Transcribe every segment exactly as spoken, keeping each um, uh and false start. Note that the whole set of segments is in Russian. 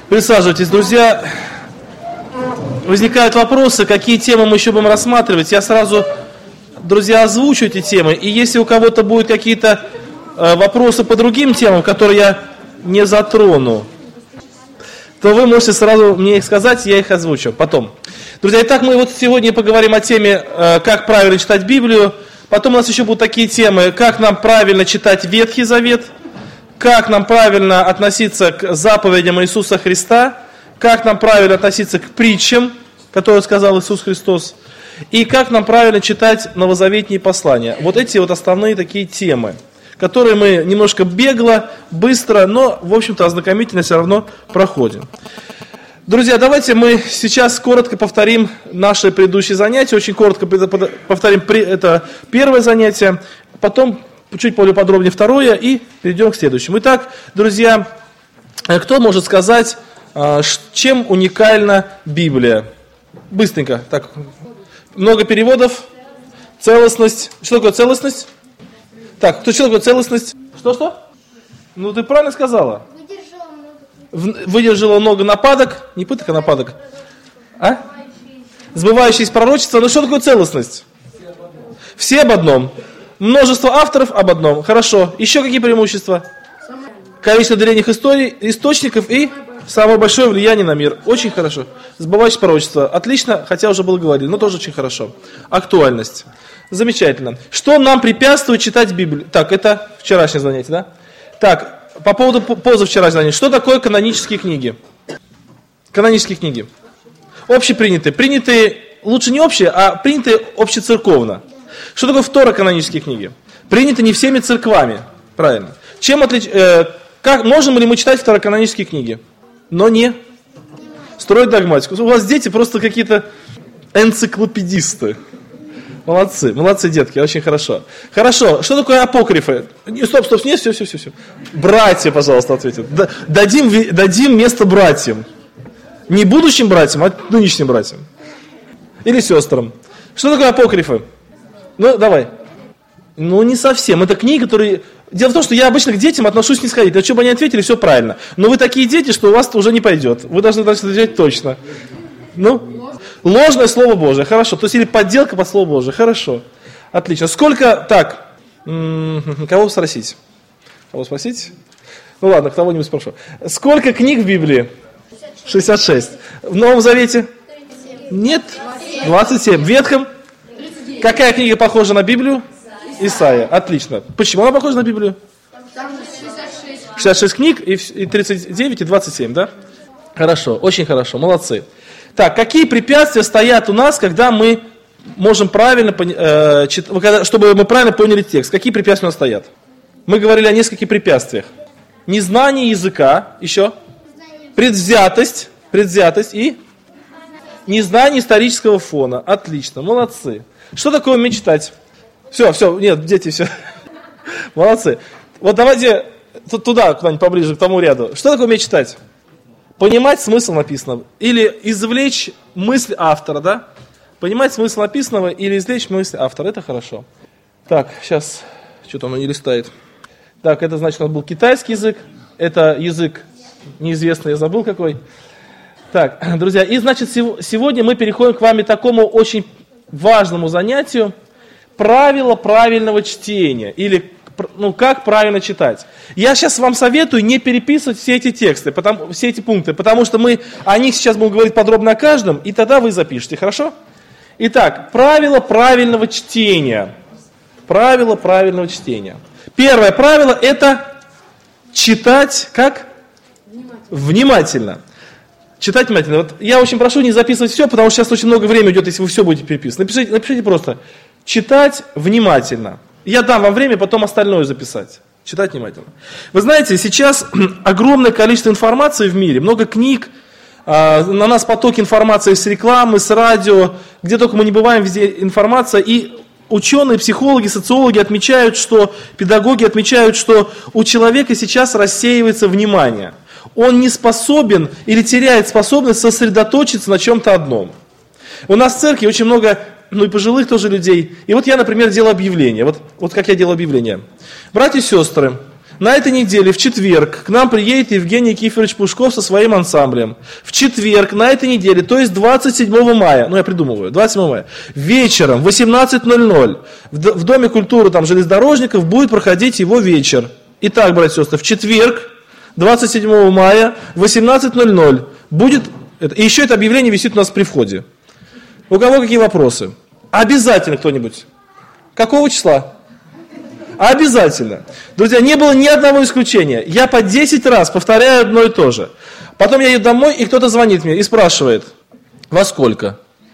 Присаживайтесь, друзья. Возникают вопросы, какие темы мы еще будем рассматривать. Я сразу, друзья, озвучу эти темы. И если у кого-то будут какие-то э, вопросы по другим темам, которые я не затрону, то вы можете сразу мне их сказать, я их озвучу потом. Друзья, итак, мы вот сегодня поговорим о теме, э, как правильно читать Библию. Потом у нас еще будут такие темы, как нам правильно читать Ветхий Завет, как нам правильно относиться к заповедям Иисуса Христа, как нам правильно относиться к притчам, которые сказал Иисус Христос, и как нам правильно читать новозаветные послания. Вот эти вот основные такие темы, которые мы немножко бегло, быстро, но, в общем-то, ознакомительно все равно проходим. Друзья, давайте мы сейчас коротко повторим наши предыдущие занятия, очень коротко повторим это первое занятие, потом чуть более подробнее второе и перейдем к следующему. Итак, друзья, кто может сказать, чем уникальна Библия? Быстренько. Так, много переводов. Целостность. Что такое целостность? Так, что такое целостность? Что-что? Ну, ты правильно сказала. Выдержала много нападок. Не пыток, а нападок. А? Сбывающиеся пророчества. Ну, что такое целостность? Все об одном. Множество авторов об одном. Хорошо. Еще какие преимущества? Количество древних историй, источников и самое большое влияние на мир. Очень хорошо. Сбывающееся пророчество. Отлично, хотя уже было говорили, но тоже очень хорошо. Актуальность. Замечательно. Что нам препятствует читать Библию? Так, это вчерашнее занятие, да? Так, по поводу позавчерашнего занятия. Что такое канонические книги? Канонические книги. Общепринятые. Принятые, лучше не общие, а принятые общецерковно. Что такое второканонические книги? Приняты не всеми церквами. Правильно. Чем отлич... э, как... Можем ли мы читать второканонические книги? Но не строить догматику. У вас дети просто какие-то энциклопедисты. Молодцы, молодцы, детки, очень хорошо. Хорошо, что такое апокрифы? Стоп, стоп, нет, все, все, все, все. Братья, пожалуйста, ответят. Дадим, дадим место братьям. Не будущим братьям, а нынешним братьям. Или сестрам. Что такое апокрифы? Ну, давай. Ну, не совсем. Это книги, которые... Дело в том, что я обычно к детям отношусь снисходительно. Что бы они ответили, все правильно. Но вы такие дети, что у вас уже не пойдет. Вы должны дальше отвечать точно. Ну, ложное Слово Божие. Хорошо. То есть, или подделка под Слово Божие. Хорошо. Отлично. Сколько... Так. М-м, кого спросить? Кого спросить? Ну, ладно, кого-нибудь спрошу. Сколько книг в Библии? шестьдесят шесть. В Новом Завете? Нет. двадцать семь. В Ветхом? Какая книга похожа на Библию? Исайя. Отлично. Почему она похожа на Библию? шестьдесят шесть книг, и тридцать девять, и двадцать семь, да? Хорошо, очень хорошо, молодцы. Так, какие препятствия стоят у нас, когда мы можем правильно, э, чит, чтобы мы правильно поняли текст? Какие препятствия у нас стоят? Мы говорили о нескольких препятствиях. Незнание языка, еще? Предвзятость, предвзятость и незнание исторического фона. Отлично, молодцы. Что такое уметь читать? Все, все, нет, дети, все. Молодцы. Вот давайте туда, куда-нибудь поближе, к тому ряду. Что такое уметь читать? Понимать смысл написанного. Или извлечь мысль автора, да? Понимать смысл написанного или извлечь мысль автора. Это хорошо. Так, сейчас, что-то оно не листает. Так, это значит, у нас был китайский язык. Это язык неизвестный, я забыл какой. Так, друзья, и значит, сегодня мы переходим к вами к такому очень важному занятию. Правила правильного чтения, или ну, как правильно читать. Я сейчас вам советую не переписывать все эти тексты, потому, все эти пункты, потому что мы о них сейчас будем говорить подробно о каждом, и тогда вы запишите, хорошо? Итак, правила правильного чтения. Правила правильного чтения. Первое правило – это читать как? Внимательно. Внимательно. Читать внимательно. Вот я очень прошу не записывать все, потому что сейчас очень много времени идет, если вы все будете переписывать. Напишите, напишите просто «читать внимательно». Я дам вам время потом остальное записать. Читать внимательно. Вы знаете, сейчас огромное количество информации в мире, много книг, на нас поток информации с рекламы, с радио, где только мы не бываем, везде информация. И ученые, психологи, социологи отмечают, что, педагоги отмечают, что у человека сейчас рассеивается внимание. Он не способен или теряет способность сосредоточиться на чем-то одном. У нас в церкви очень много, ну и пожилых тоже людей. И вот я, например, делал объявление. Вот, вот как я делал объявление. Братья и сестры, на этой неделе, в четверг, к нам приедет Евгений Киферович Пушков со своим ансамблем. В четверг, на этой неделе, то есть двадцать седьмого мая, ну я придумываю, двадцать седьмого мая, вечером, в восемнадцать ноль ноль, в Доме культуры там, железнодорожников будет проходить его вечер. Итак, братья и сестры, в четверг, двадцать седьмого мая, в восемнадцать ноль ноль, будет, и еще это объявление висит у нас при входе. У кого какие вопросы? Обязательно кто-нибудь. Какого числа? Обязательно. Друзья, не было ни одного исключения. Я по десять раз повторяю одно и то же. Потом я еду домой, и кто-то звонит мне и спрашивает, во сколько?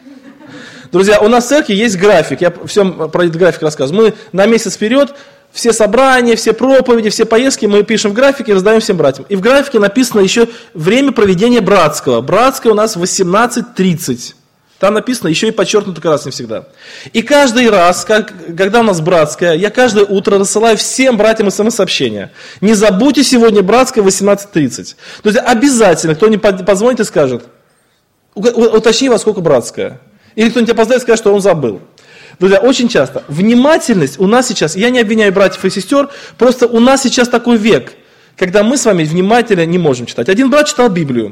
Друзья, у нас в церкви есть график. Я всем про этот график рассказываю. Мы на месяц вперед все собрания, все проповеди, все поездки мы пишем в графике и раздаем всем братьям. И в графике написано еще время проведения братского. Братское у нас восемнадцать тридцать. Там написано, еще и подчеркнуто красным всегда. И каждый раз, как, когда у нас братская, я каждое утро рассылаю всем братьям смс-сообщения. Не забудьте сегодня братское восемнадцать тридцать. То есть обязательно кто-нибудь позвонит и скажет, уточни, во сколько братская. Или кто-нибудь опоздает и скажет, что он забыл. Друзья, очень часто внимательность у нас сейчас, я не обвиняю братьев и сестер, просто у нас сейчас такой век, когда мы с вами внимательно не можем читать. Один брат читал Библию.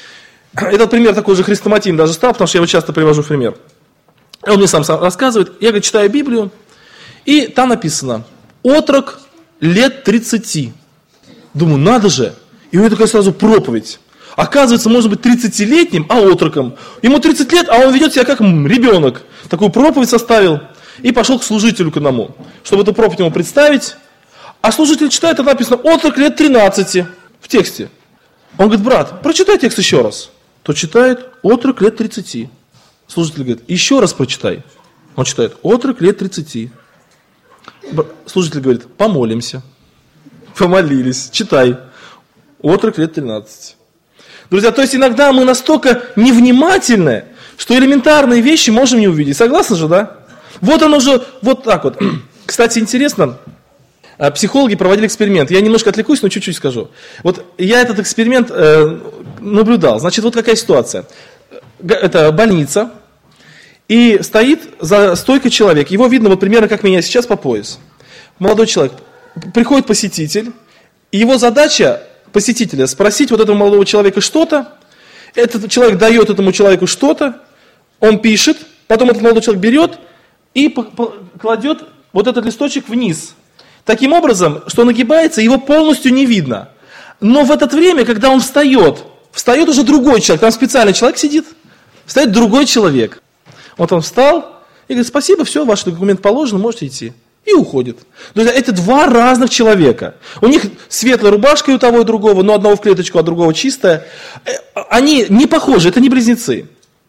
Этот пример такой же хрестоматийный даже стал, потому что я его часто привожу в пример. Он мне сам рассказывает, я, говорит, читаю Библию, и там написано, отрок лет тридцати. Думаю, надо же. И у него такая сразу проповедь. Оказывается, может быть тридцатилетним, а отроком. Ему тридцать лет, а он ведет себя как ребенок. Такую проповедь составил и пошел к служителю к одному, чтобы эту проповедь ему представить. А служитель читает, там написано, отрок лет тринадцати в тексте. Он говорит, брат, прочитай текст еще раз. Тот читает, отрок лет тридцати. Служитель говорит, еще раз прочитай. Он читает, отрок лет тридцати. Служитель говорит, помолимся. Помолились, читай. Отрок лет тринадцати. Друзья, то есть иногда мы настолько невнимательны, что элементарные вещи можем не увидеть. Согласны же, да? Вот оно же, вот так вот. Кстати, интересно, психологи проводили эксперимент. Я немножко отвлекусь, но чуть-чуть скажу. Вот я этот эксперимент э, наблюдал. Значит, вот какая ситуация. Это больница, и стоит за стойкой человек. Его видно вот примерно как меня сейчас по пояс. Молодой человек. Приходит посетитель, и его задача посетителя спросить вот этого молодого человека что-то. Этот человек дает этому человеку что-то, он пишет, потом этот молодой человек берет и кладет вот этот листочек вниз. Таким образом, что нагибается, его полностью не видно. Но в это время, когда он встает, встает уже другой человек, там специальный человек сидит, встает другой человек. Вот он встал и говорит, спасибо, все, ваш документ положен, можете идти. И уходит. Друзья, это два разных человека. У них светлая рубашка и у того и другого, но одного в клеточку, а другого чистая. Они не похожи, это не близнецы.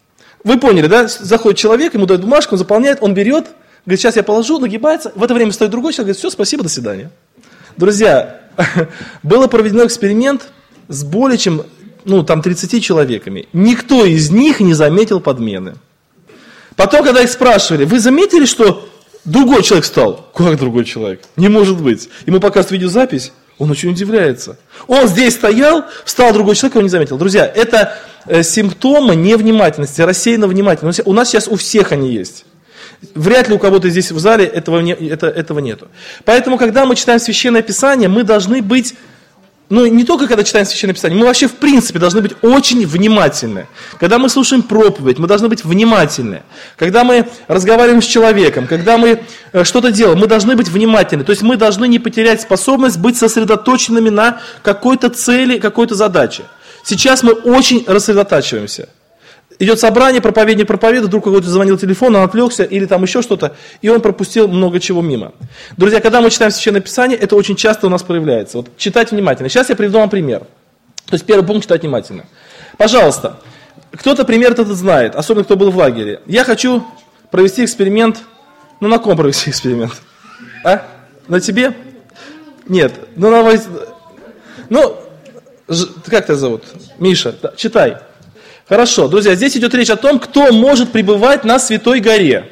Вы поняли, да? Заходит человек, ему дают бумажку, он заполняет, он берет, говорит, сейчас я положу, нагибается. В это время стоит другой человек, говорит, все, спасибо, до свидания. Друзья, был проведен эксперимент с более чем ну, там, тридцатью человеками. Никто из них не заметил подмены. Потом, когда их спрашивали, вы заметили, что другой человек встал? Как другой человек? Не может быть. Ему показывают видеозапись, он очень удивляется. Он здесь стоял, встал другой человек, его не заметил. Друзья, это э, симптомы невнимательности, рассеянного внимательности. У нас сейчас у всех они есть. Вряд ли у кого-то здесь в зале этого, не, это, этого нету. Поэтому, когда мы читаем Священное Писание, мы должны быть, ну не только когда читаем Священное Писание, мы вообще в принципе должны быть очень внимательны. Когда мы слушаем проповедь, мы должны быть внимательны. Когда мы разговариваем с человеком, когда мы что-то делаем, мы должны быть внимательны. То есть мы должны не потерять способность быть сосредоточенными на какой-то цели, какой-то задаче. Сейчас мы очень рассредотачиваемся. Идет собрание, проповедник проповедует, вдруг какой-то звонил телефон, он отвлекся, или там еще что-то, и он пропустил много чего мимо. Друзья, когда мы читаем Священное Писание, это очень часто у нас проявляется. Вот читать внимательно. Сейчас я приведу вам пример. То есть первый пункт — читать внимательно. Пожалуйста, кто-то пример этот знает, особенно кто был в лагере. Я хочу провести эксперимент. Ну на ком провести эксперимент? А? На тебе? Нет. Ну на... Ну, как тебя зовут? Миша, да, читай. Хорошо, друзья, здесь идет речь о том, кто может пребывать на Святой горе.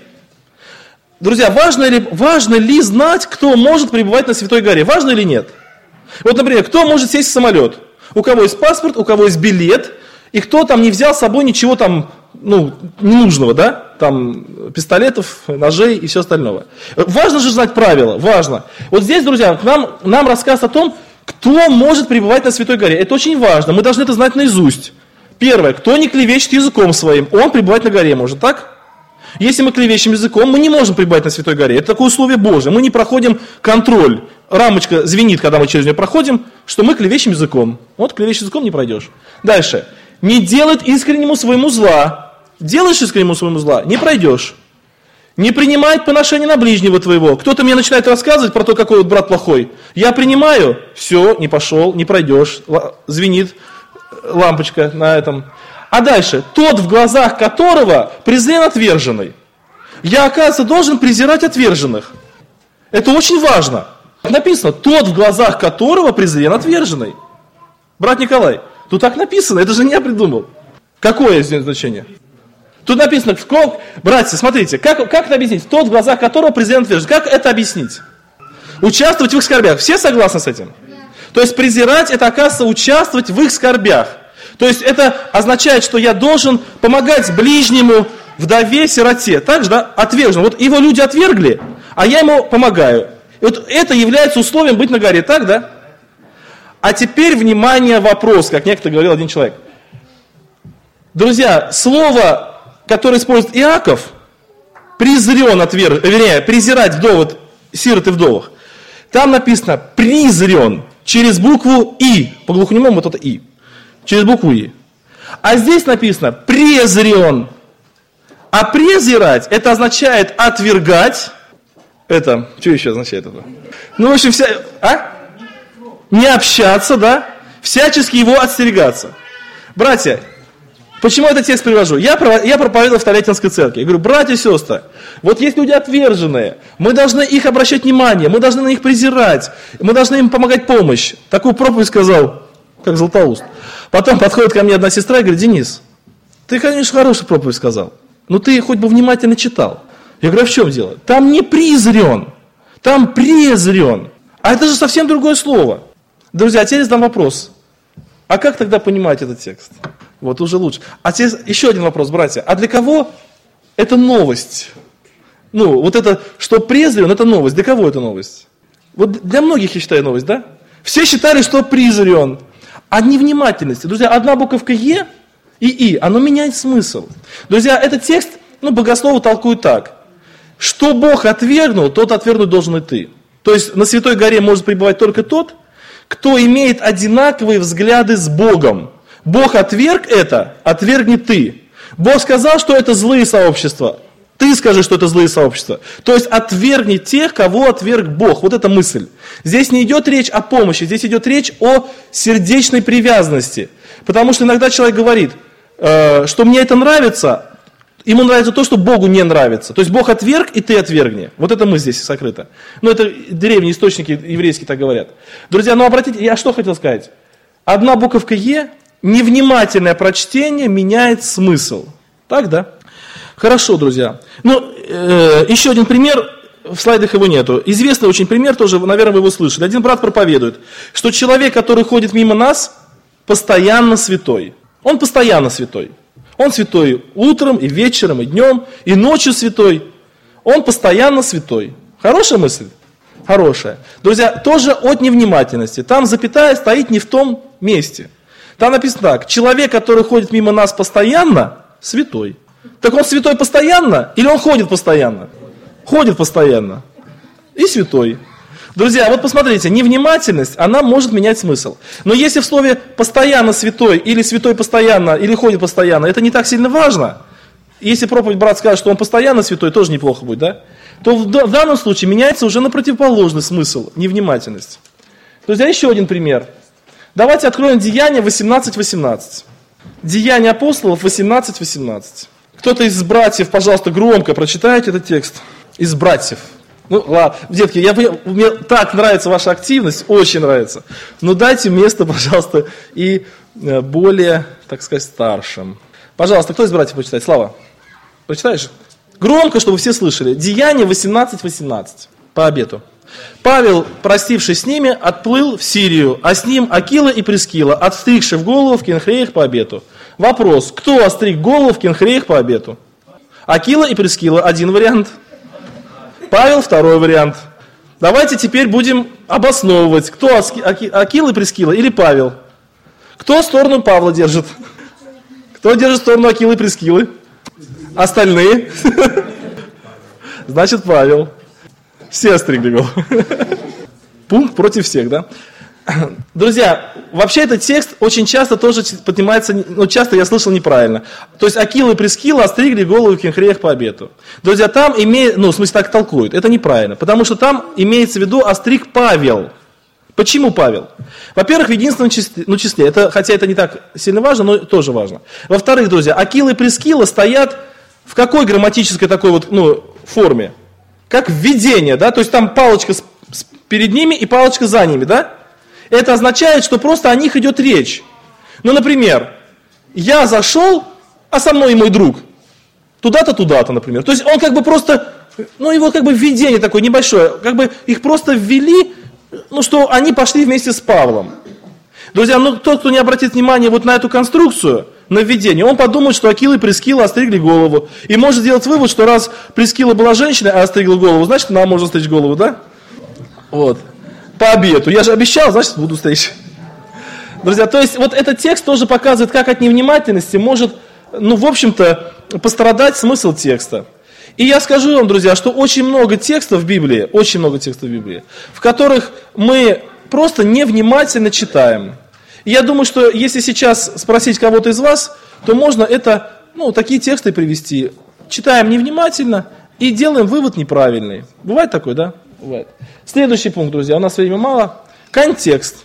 Друзья, важно ли, важно ли знать, кто может пребывать на Святой горе? Важно или нет? Вот, например, кто может сесть в самолет? У кого есть паспорт, у кого есть билет, и кто там не взял с собой ничего там, ну, ненужного, да? там, пистолетов, ножей и все остальное. Важно же знать правила, важно. Вот здесь, друзья, к нам, нам рассказ о том, кто может пребывать на Святой горе. Это очень важно, мы должны это знать наизусть. Первое, кто не клевещет языком своим, он пребывать на горе может, так? Если мы клевещем языком, мы не можем пребывать на Святой горе. Это такое условие Божие. Мы не проходим контроль. Рамочка звенит, когда мы через нее проходим, что мы клевещем языком. Вот клевещешь языком, не пройдешь. Дальше. Не делает искреннему своему зла. Делаешь искреннему своему зла, не пройдешь. Не принимает поношение на ближнего твоего. Кто-то мне начинает рассказывать про то, какой вот брат плохой. Я принимаю, все, не пошел, не пройдешь. Звенит лампочка на этом. А дальше, тот, в глазах которого презрен отверженный. Я, оказывается, должен презирать отверженных. Это очень важно. Написано, тот, в глазах которого презрен отверженный. Брат Николай, тут так написано, это же не я придумал. Какое здесь значение? Тут написано, братья, смотрите, как, как это объяснить? Тот, в глазах которого презрен отверженный. Как это объяснить? Участвовать в их скорбях. Все согласны с этим? То есть презирать, это, оказывается, участвовать в их скорбях. То есть это означает, что я должен помогать ближнему, вдове, сироте. Так же, да, отвержен. Вот его люди отвергли, а я ему помогаю. И вот это является условием быть на горе, так, да? А теперь, внимание, вопрос, как некто говорил один человек. Друзья, слово, которое использует Иаков, презрен отверг, вернее, презирать вдов, сирот и вдовах, там написано презрен через букву И, по глухонемому вот это И. Через букву И. А здесь написано презрен. А презирать, это означает отвергать. Это, что еще означает это? Ну, в общем, вся, а? Не общаться, да? Всячески его остерегаться. Братья, почему я этот текст привожу? Я, я проповедовал в Толятинской церкви. Я говорю, братья и сестры, вот есть люди отверженные, мы должны их обращать внимание, мы должны на них презирать, мы должны им помогать помощь. Такую проповедь сказал, как Златоуст. Потом подходит ко мне одна сестра и говорит, Денис, ты, конечно, хорошую проповедь сказал, но ты хоть бы внимательно читал. Я говорю, а в чем дело? Там не презрен, там презрен. А это же совсем другое слово. Друзья, а теперь задам вопрос. А как тогда понимать этот текст? Вот уже лучше. А теперь еще один вопрос, братья. А для кого это новость? Ну, вот это, что презрен, это новость. Для кого это новость? Вот для многих, я считаю, новость, да? Все считали, что презрен. А невнимательности. Друзья, одна буковка Е и И, оно меняет смысл. Друзья, этот текст, ну, богословы толкуют так. Что Бог отвергнул, тот отвергнуть должен и ты. То есть на Святой горе может пребывать только тот, кто имеет одинаковые взгляды с Богом. Бог отверг это, отвергни ты. Бог сказал, что это злые сообщества. Ты скажи, что это злые сообщества. То есть отвергни тех, кого отверг Бог. Вот эта мысль. Здесь не идет речь о помощи, здесь идет речь о сердечной привязанности. Потому что иногда человек говорит, э, что мне это нравится, ему нравится то, что Богу не нравится. То есть Бог отверг, и ты отвергни. Вот это мы здесь сокрыто. Но это древние источники еврейские так говорят. Друзья, ну обратите, я что хотел сказать? Одна буковка Е, невнимательное прочтение меняет смысл. Так, да? Хорошо, друзья. Ну, э, еще один пример, в слайдах его нету. Известный очень пример, тоже, наверное, вы его слышали. Один брат проповедует, что человек, который ходит мимо нас, постоянно святой. Он постоянно святой. Он святой утром, и вечером, и днем, и ночью святой. Он постоянно святой. Хорошая мысль? Хорошая. Друзья, тоже от невнимательности. Там запятая стоит не в том месте. Там написано так. Человек, который ходит мимо нас постоянно, святой. Так он святой постоянно или он ходит постоянно? Ходит постоянно. И святой. Друзья, вот посмотрите, невнимательность, она может менять смысл. Но если в слове «постоянно святой» или «святой постоянно» или «ходит постоянно», это не так сильно важно. Если проповедь брат скажет, что он постоянно святой, тоже неплохо будет, да? То в данном случае меняется уже на противоположный смысл, невнимательность. Друзья, еще один пример. Давайте откроем Деяния восемнадцать восемнадцать. Деяния апостолов восемнадцать восемнадцать. Кто-то из братьев, пожалуйста, громко прочитайте этот текст. Из братьев. Ну, ладно, детки, я, мне так нравится ваша активность, очень нравится. Но дайте место, пожалуйста, и более, так сказать, старшим. Пожалуйста, кто из братьев прочитает? Слава, прочитаешь? Громко, чтобы все слышали. Деяния восемнадцать восемнадцать. По обету. Павел, простившись с ними, отплыл в Сирию, а с ним Акила и Прискила, отстригши в голову в Кенхреях по обету. Вопрос, кто остриг голову в Кенхреях по обету? Акила и Прискила – один вариант. Павел – второй вариант. Давайте теперь будем обосновывать, кто Акила и Прискила или Павел. Кто сторону Павла держит? Кто держит сторону Акилы и Прискилы? Остальные? Значит, Павел. Все остригли голову. Пункт против всех, да? Друзья, вообще этот текст очень часто тоже поднимается, ну часто я слышал неправильно. То есть Акила и Прискила остригли голову в Кенхреях по обету. друзья, там имеет, ну в смысле так толкуют, это неправильно, потому что там имеется в виду остриг Павел. Почему Павел? Во-первых, в единственном числе, ну, числе это, хотя это не так сильно важно, но тоже важно. Во-вторых, друзья, Акила и Прискила стоят в какой грамматической такой вот, ну, форме? Как введение, да, то есть там палочка с, с, перед ними и палочка за ними, да? Это означает, что просто о них идет речь. Ну, например, я зашел, а со мной и мой друг. Туда-то, туда-то, например. То есть он как бы просто, ну, его как бы введение такое небольшое, как бы их просто ввели, ну, что они пошли вместе с Павлом. Друзья, ну, тот, кто не обратит внимание вот на эту конструкцию, на введение, он подумает, что Акила и Прискила остригли голову. И может сделать вывод, что раз Прискила была женщиной, а остригла голову, значит, нам можно стричь голову, да? Вот. По обету. Я же обещал, значит, буду стричь. Друзья, то есть вот этот текст тоже показывает, как от невнимательности может, ну, в общем-то, пострадать смысл текста. И я скажу вам, друзья, что очень много текстов в Библии, очень много текстов в Библии, в которых мы просто невнимательно читаем. И я думаю, что если сейчас спросить кого-то из вас, то можно это, ну, такие тексты привести. Читаем невнимательно и делаем вывод неправильный. Бывает такое, да? Бывает. Следующий пункт, друзья, у нас времени мало. Контекст.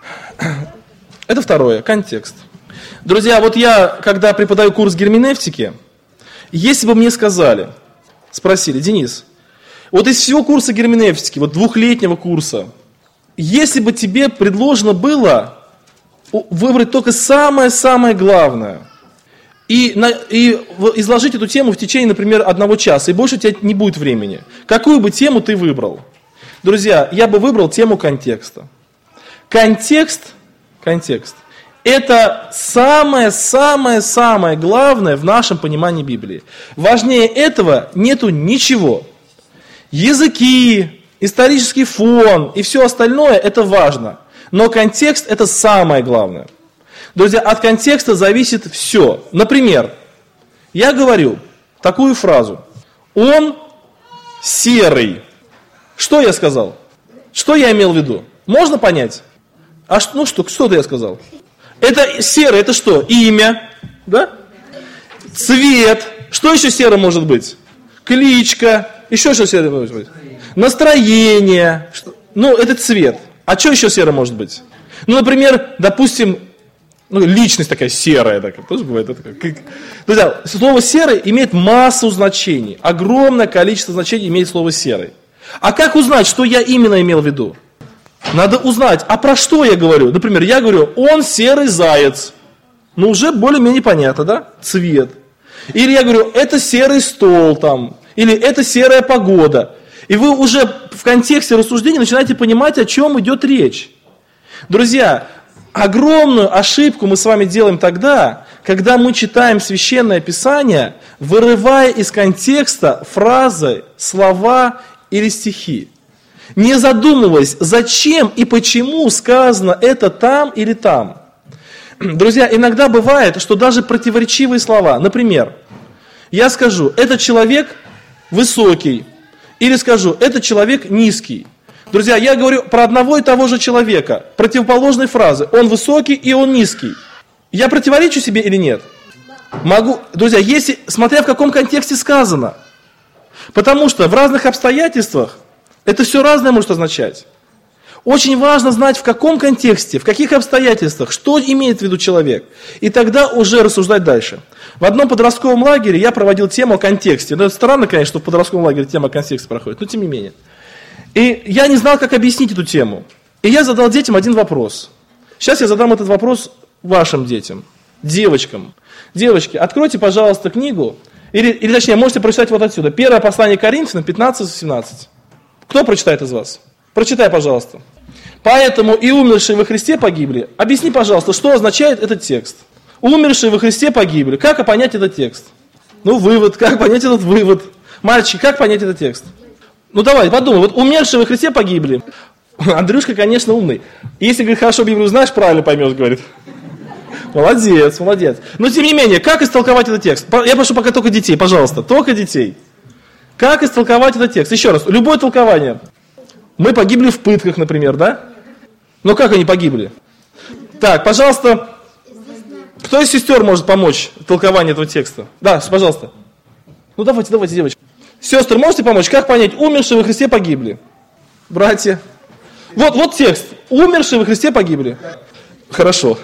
Это второе, контекст. Друзья, вот я, когда преподаю курс герменевтики, если бы мне сказали, спросили, Денис, вот из всего курса герменевтики, вот двухлетнего курса, если бы тебе предложено было выбрать только самое-самое главное и, на, и изложить эту тему в течение, например, одного часа, и больше у тебя не будет времени, какую бы тему ты выбрал? Друзья, я бы выбрал тему контекста. Контекст, контекст – это самое-самое-самое главное в нашем понимании Библии. Важнее этого нету ничего. Языки, исторический фон и все остальное – это важно. Но контекст – это самое главное. Друзья, от контекста зависит все. Например, я говорю такую фразу. Он серый. Что я сказал? Что я имел в виду? Можно понять? А что, ну что, что-то я сказал. Это серый, это что? Имя, да? Цвет. Что еще серым может быть? Кличка. Еще что серым может быть? Настроение. Ну, это цвет. А что еще серым может быть? Ну, например, допустим, ну, личность такая серая. Такая, тоже бывает. Это как... Друзья, слово серый имеет массу значений. Огромное количество значений имеет слово серый. А как узнать, что я именно имел в виду? Надо узнать, а про что я говорю? Например, я говорю, он серый заяц. Ну, уже более-менее понятно, да? Цвет. Или я говорю, это серый стол там. Или это серая погода. И вы уже в контексте рассуждения начинаете понимать, о чем идет речь. Друзья, огромную ошибку мы с вами делаем тогда, когда мы читаем Священное Писание, вырывая из контекста фразы, слова или стихи. Не задумываясь, зачем и почему сказано это там или там. Друзья, иногда бывает, что даже противоречивые слова, например, я скажу, этот человек высокий, или скажу, этот человек низкий. Друзья, я говорю про одного и того же человека, противоположной фразы, он высокий и он низкий. Я противоречу себе или нет? Могу, друзья, если, смотря в каком контексте сказано. Потому что в разных обстоятельствах это все разное может означать. Очень важно знать, в каком контексте, в каких обстоятельствах, что имеет в виду человек. И тогда уже рассуждать дальше. В одном подростковом лагере я проводил тему о контексте. Ну, это странно, конечно, что в подростковом лагере тема о контексте проходит, но тем не менее. И я не знал, как объяснить эту тему. И я задал детям один вопрос. Сейчас я задам этот вопрос вашим детям, девочкам. Девочки, откройте, пожалуйста, книгу, или, или точнее, можете прочитать вот отсюда. Первое послание Коринфянам, пятнадцать семнадцать. Кто прочитает из вас? Прочитай, пожалуйста. Поэтому и умершие во Христе погибли. Объясни, пожалуйста, что означает этот текст. Умершие во Христе погибли. Как понять этот текст? Ну, вывод. Как понять этот вывод? Мальчик, как понять этот текст? Ну, давай, подумай. Вот умершие во Христе погибли. Андрюшка, конечно, умный. Если, говорит, хорошо Библию знаешь, правильно поймешь, говорит. Молодец, молодец. Но, тем не менее, как истолковать этот текст? Я прошу пока только детей, пожалуйста, только детей. Как истолковать этот текст? Еще раз, любое толкование. Мы погибли в пытках, например, да? Но как они погибли? Так, пожалуйста, кто из сестер может помочь в толковании этого текста? Да, пожалуйста. Ну, давайте, давайте, девочки. Сестры, можете помочь? Как понять, умершие во Христе погибли? Братья. Вот, вот текст. Умершие во Христе погибли. Хорошо.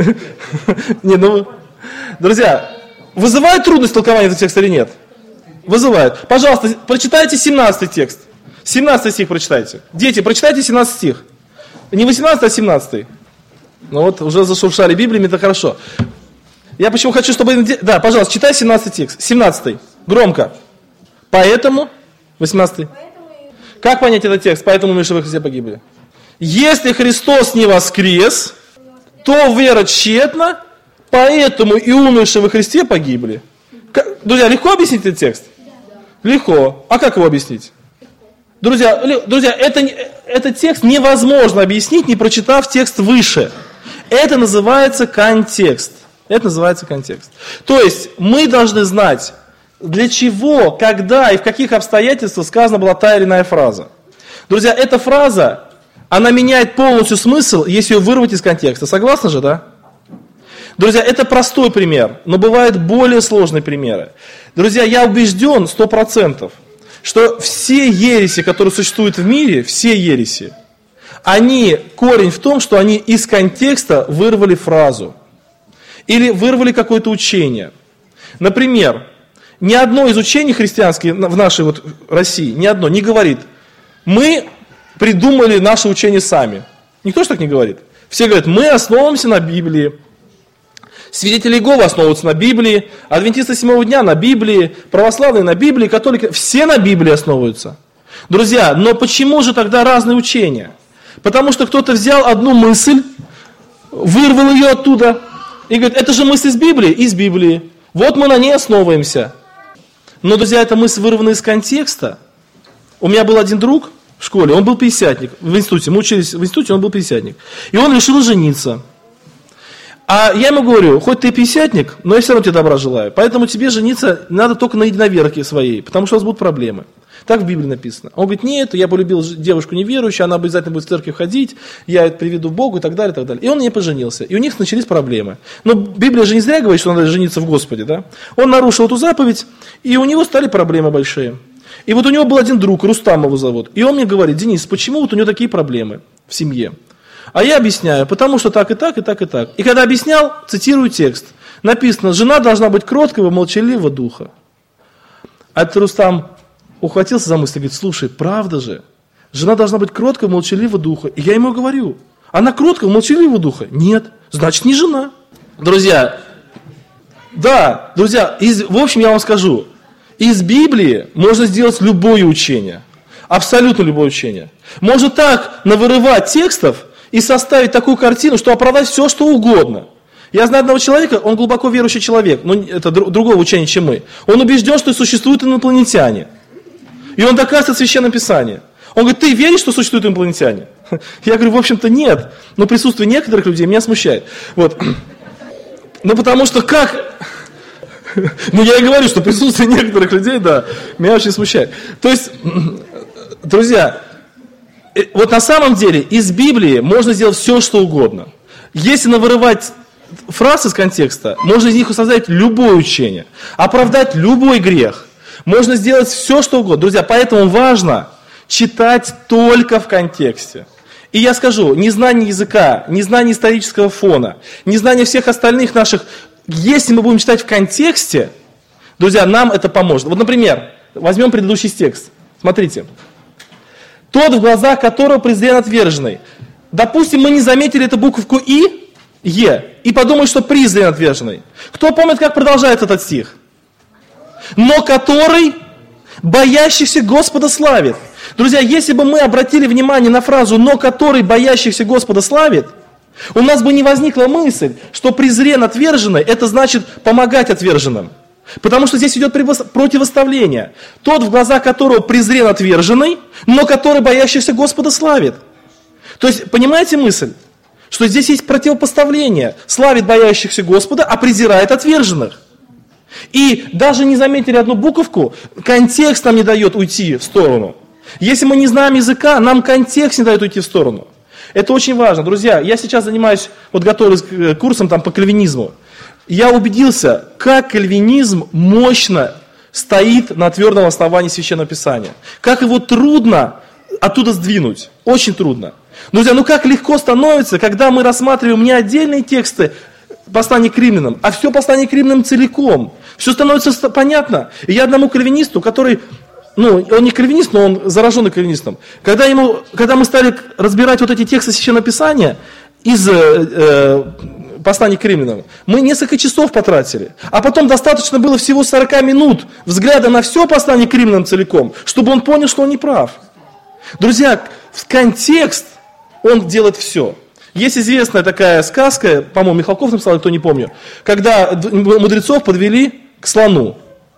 Не, ну, друзья, вызывает трудность толкования этого текста или нет? Вызывает. Пожалуйста, прочитайте семнадцатый текст. семнадцатый стих прочитайте. Дети, прочитайте семнадцатый стих. Не восемнадцатый, а семнадцатый. Ну вот, уже зашуршали Библиями, это хорошо. Я почему хочу, чтобы... Да, пожалуйста, читай семнадцатый текст. семнадцатый. Громко. Поэтому... восемнадцатый. Как понять этот текст? Поэтому умершие во Христе погибли. Если Христос не воскрес, то вера тщетна, поэтому и умершие во Христе погибли. Как... Друзья, легко объяснить этот текст? Легко. А как его объяснить? Друзья, друзья это, этот текст невозможно объяснить, не прочитав текст выше. Это называется контекст. Это называется контекст. То есть мы должны знать, для чего, когда и в каких обстоятельствах сказана была та или иная фраза. Друзья, эта фраза, она меняет полностью смысл, если ее вырвать из контекста. Согласны же, да? Друзья, это простой пример, но бывают более сложные примеры. Друзья, я убежден сто процентов, что все ереси, которые существуют в мире, все ереси, они, корень в том, что они из контекста вырвали фразу или вырвали какое-то учение. Например, ни одно из учений христианских в нашей вот России, ни одно не говорит, мы придумали наше учение сами. Никто же так не говорит. Все говорят, мы основываемся на Библии. Свидетели Иеговы основываются на Библии, адвентисты седьмого дня на Библии, православные на Библии, католики, все на Библии основываются. Друзья, но почему же тогда разные учения? Потому что кто-то взял одну мысль, вырвал ее оттуда и говорит, это же мысль из Библии, из Библии. Вот мы на ней основываемся. Но, друзья, эта мысль вырвана из контекста. У меня был один друг в школе, он был пятидесятник, в институте, мы учились в институте, он был пятидесятник. И он решил жениться. А я ему говорю, хоть ты пятидесятник, но я все равно тебе добра желаю. Поэтому тебе жениться надо только на единоверке своей, потому что у вас будут проблемы. Так в Библии написано. Он говорит, нет, я полюбил девушку неверующую, она обязательно будет в церковь ходить, я это приведу Богу и так далее, и так далее. И он не поженился. И у них начались проблемы. Но Библия же не зря говорит, что надо жениться в Господе, да? Он нарушил эту заповедь, и у него стали проблемы большие. И вот у него был один друг, Рустам его зовут, и он мне говорит, Денис, почему вот у него такие проблемы в семье? А я объясняю, потому что так и так, и так, и так. И когда объяснял, цитирую текст, написано, жена должна быть кроткого, молчаливого духа. А этот Рустам ухватился за мысль и говорит, слушай, правда же, жена должна быть кроткого, молчаливого духа. И я ему говорю, она кроткого, молчаливого духа? Нет, значит не жена. Друзья, да, друзья, из, в общем я вам скажу, из Библии можно сделать любое учение, абсолютно любое учение. Можно так навырывать текстов, и составить такую картину, что оправдать все, что угодно. Я знаю одного человека, он глубоко верующий человек, но это другого учения, чем мы. Он убежден, что существуют инопланетяне. И он доказывает Священное Писание. Он говорит, ты веришь, что существуют инопланетяне? Я говорю, в общем-то нет, но присутствие некоторых людей меня смущает. Вот. Ну потому что как... Ну я и говорю, что присутствие некоторых людей, да, меня очень смущает. То есть, друзья... Вот на самом деле из Библии можно сделать все, что угодно. Если навырывать фразы из контекста, можно из них создать любое учение, оправдать любой грех. Можно сделать все, что угодно. Друзья, поэтому важно читать только в контексте. И я скажу, незнание языка, незнание исторического фона, незнание всех остальных наших, если мы будем читать в контексте, друзья, нам это поможет. Вот, например, возьмем предыдущий текст. Смотрите. Тот, в глазах которого презрен отверженный. Допустим, мы не заметили эту буковку И, Е, и подумали, что презрен отверженный. Кто помнит, как продолжается этот стих? Но который боящихся Господа славит. Друзья, если бы мы обратили внимание на фразу «но который боящихся Господа славит», у нас бы не возникла мысль, что презрен отверженный, это значит помогать отверженным. Потому что здесь идет противоставление. Тот, в глазах которого презрен отверженный, но который боящийся Господа славит. То есть, понимаете мысль? Что здесь есть противопоставление. Славит боящихся Господа, а презирает отверженных. И даже не заметили одну буковку, контекст нам не дает уйти в сторону. Если мы не знаем языка, нам контекст не дает уйти в сторону. Это очень важно. Друзья, я сейчас занимаюсь, вот готовлюсь к курсам там, по кальвинизму. Я убедился, как кальвинизм мощно стоит на твердом основании Священного Писания. Как его трудно оттуда сдвинуть. Очень трудно. Друзья, ну как легко становится, когда мы рассматриваем не отдельные тексты послания к римлянам, а все послание к римлянам целиком. Все становится понятно. И я одному кальвинисту, который, ну, он не кальвинист, но он зараженный кальвинистом, когда, ему, когда мы стали разбирать вот эти тексты Священного Писания из э, э, послания к римлянам, мы несколько часов потратили. А потом достаточно было всего сорок минут взгляда на все послание к римлянам целиком, чтобы он понял, что он не прав. Друзья, в контекст он делает все. Есть известная такая сказка, по-моему, Михалков написал, кто не помню, когда мудрецов подвели к слону.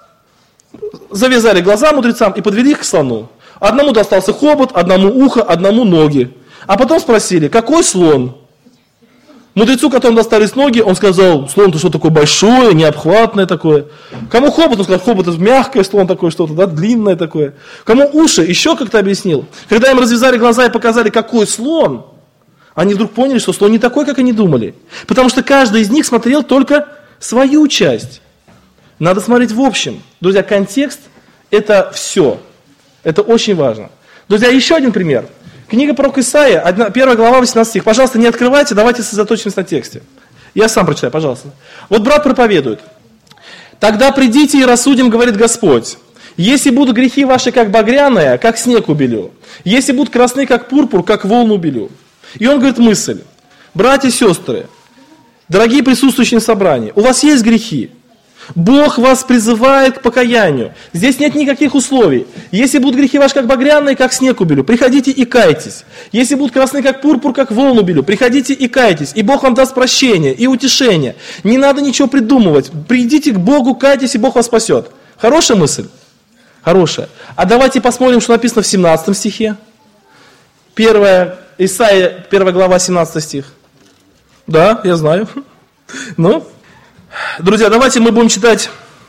Завязали глаза мудрецам и подвели их к слону. Одному достался хобот, одному ухо, одному ноги. А потом спросили, какой слон? Мудрецу, которому достались ноги, он сказал, слон-то что такое большое, необхватное такое. Кому хобот, он сказал, хобот это мягкое, слон такое что-то, да, длинное такое. Кому уши, еще как-то объяснил. Когда им развязали глаза и показали, какой слон, они вдруг поняли, что слон не такой, как они думали. Потому что каждый из них смотрел только свою часть. Надо смотреть в общем. Друзья, контекст – это все. Это очень важно. Друзья, еще один пример. Книга пророка Исаия, первая глава, восемнадцатый стих. Пожалуйста, не открывайте, давайте сосредоточимся на тексте. Я сам прочитаю, пожалуйста. Вот брат проповедует. «Тогда придите и рассудим, говорит Господь. Если будут грехи ваши, как багряные, как снег убелю. Если будут красны, как пурпур, как волну убелю». И он говорит мысль. Братья и сестры, дорогие присутствующие на собрании, у вас есть грехи. Бог вас призывает к покаянию. Здесь нет никаких условий. Если будут грехи ваши, как багряные, как снег убелю, приходите и кайтесь. Если будут красны, как пурпур, как волну убелю, приходите и кайтесь. И Бог вам даст прощение и утешение. Не надо ничего придумывать. Придите к Богу, кайтесь, и Бог вас спасет. Хорошая мысль? Хорошая. А давайте посмотрим, что написано в семнадцатом стихе. Первая, Исаия, первая глава, семнадцатый стих. Да, я знаю. Ну, друзья, давайте мы будем читать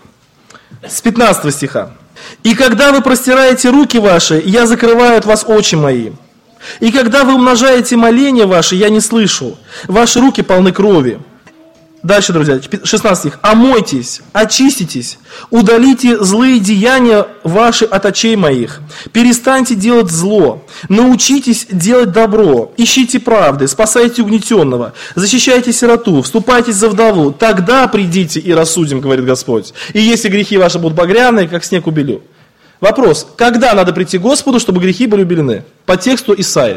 с пятнадцатого стиха. «И когда вы простираете руки ваши, я закрываю от вас очи мои. И когда вы умножаете моления ваши, я не слышу. Ваши руки полны крови». Дальше, друзья, шестнадцатый стих. «Омойтесь, очиститесь, удалите злые деяния ваши от очей моих. Перестаньте делать зло, научитесь делать добро, ищите правды, спасайте угнетенного, защищайте сироту, вступайтесь за вдову. Тогда придите и рассудим, говорит Господь. И если грехи ваши будут багряные, как снег убелю». Вопрос, когда надо прийти к Господу, чтобы грехи были убелены? По тексту Исаии.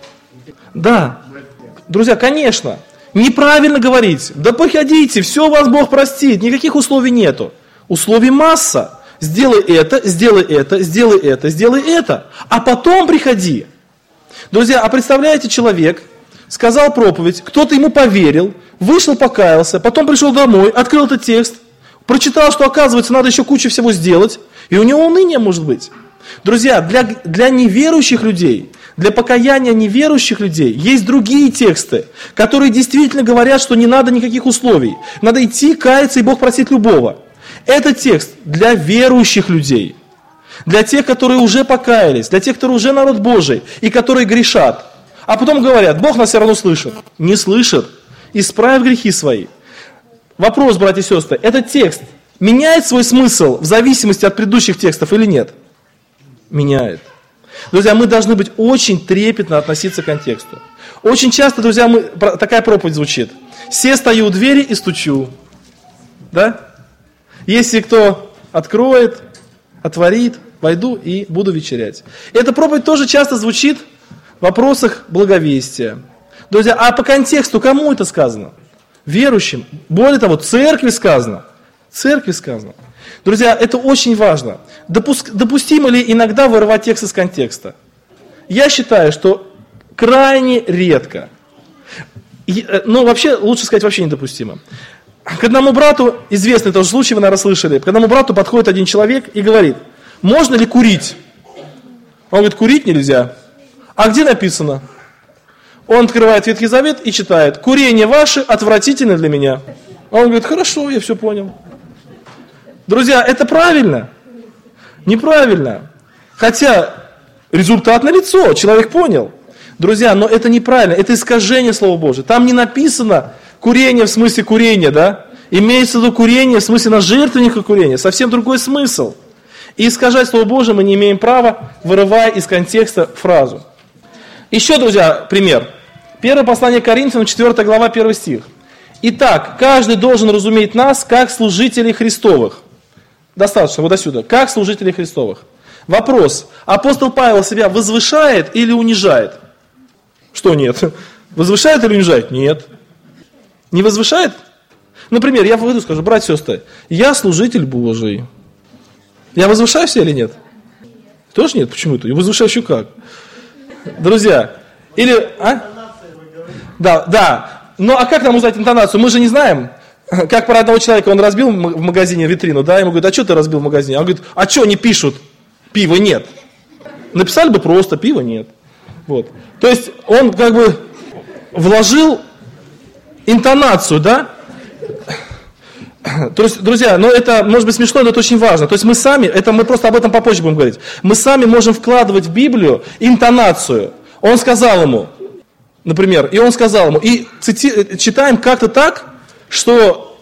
Да, друзья, конечно. Неправильно говорить. Да приходите, все вас Бог простит. Никаких условий нету. Условий масса. Сделай это, сделай это, сделай это, сделай это. А потом приходи. Друзья, а представляете, человек сказал проповедь, кто-то ему поверил, вышел, покаялся, потом пришел домой, открыл этот текст, прочитал, что оказывается надо еще кучу всего сделать, и у него уныние может быть. Друзья, для, для неверующих людей, для покаяния неверующих людей есть другие тексты, которые действительно говорят, что не надо никаких условий. Надо идти, каяться, и Бог простит любого. Этот текст для верующих людей, для тех, которые уже покаялись, для тех, которые уже народ Божий и которые грешат. А потом говорят, Бог нас все равно слышит. Не слышит. Исправь грехи свои. Вопрос, братья и сестры, этот текст меняет свой смысл в зависимости от предыдущих текстов или нет? Меняет. Друзья, мы должны быть очень трепетно относиться к контексту. Очень часто, друзья, мы, такая проповедь звучит. «Се стою у двери и стучу». Да? Если кто откроет, отворит, войду и буду вечерять. Эта проповедь тоже часто звучит в вопросах благовестия. Друзья, а по контексту кому это сказано? Верующим. Более того, церкви сказано. Церкви сказано. Друзья, это очень важно. Допуск, допустимо ли иногда вырывать текст из контекста? Я считаю, что крайне редко. И, ну, вообще, лучше сказать, вообще недопустимо. К одному брату, известный тоже случай, вы, наверное, слышали, к одному брату подходит один человек и говорит, можно ли курить? Он говорит, курить нельзя. А где написано? Он открывает Ветхий Завет и читает, курение ваше отвратительно для меня. Он говорит, хорошо, я все понял. Друзья, это правильно? Неправильно. Хотя результат налицо, человек понял. Друзья, но это неправильно, это искажение Слова Божьего. Там не написано курение в смысле курения, да? Имеется в виду курение в смысле на жертвенника курения. Совсем другой смысл. И искажать Слово Божие мы не имеем права, вырывая из контекста фразу. Еще, друзья, пример. Первое послание Коринфянам, четвёртая глава, первый стих. Итак, каждый должен разуметь нас, как служителей Христовых. Достаточно, вот отсюда. Как служителей Христовых. Вопрос. Апостол Павел себя возвышает или унижает? Что нет? Возвышает или унижает? Нет. Не возвышает? Например, я выйду и скажу, братья и сестры, я служитель Божий. Я возвышаю себя или нет? Тоже нет? Почему это? Я возвышаю еще как? Друзья, или... А? Да, да. Ну, а как нам узнать интонацию? Мы же не знаем. Как про одного человека, он разбил в магазине витрину, да, ему говорят, а что ты разбил в магазине? Он говорит, а что они пишут? Пива нет. Написали бы просто, пива нет. Вот. То есть он как бы вложил интонацию, да? То есть, друзья, ну это может быть смешно, но это очень важно. То есть мы сами, это мы просто об этом попозже будем говорить. Мы сами можем вкладывать в Библию интонацию. Он сказал ему, например, и он сказал ему, и цити, читаем как-то так, что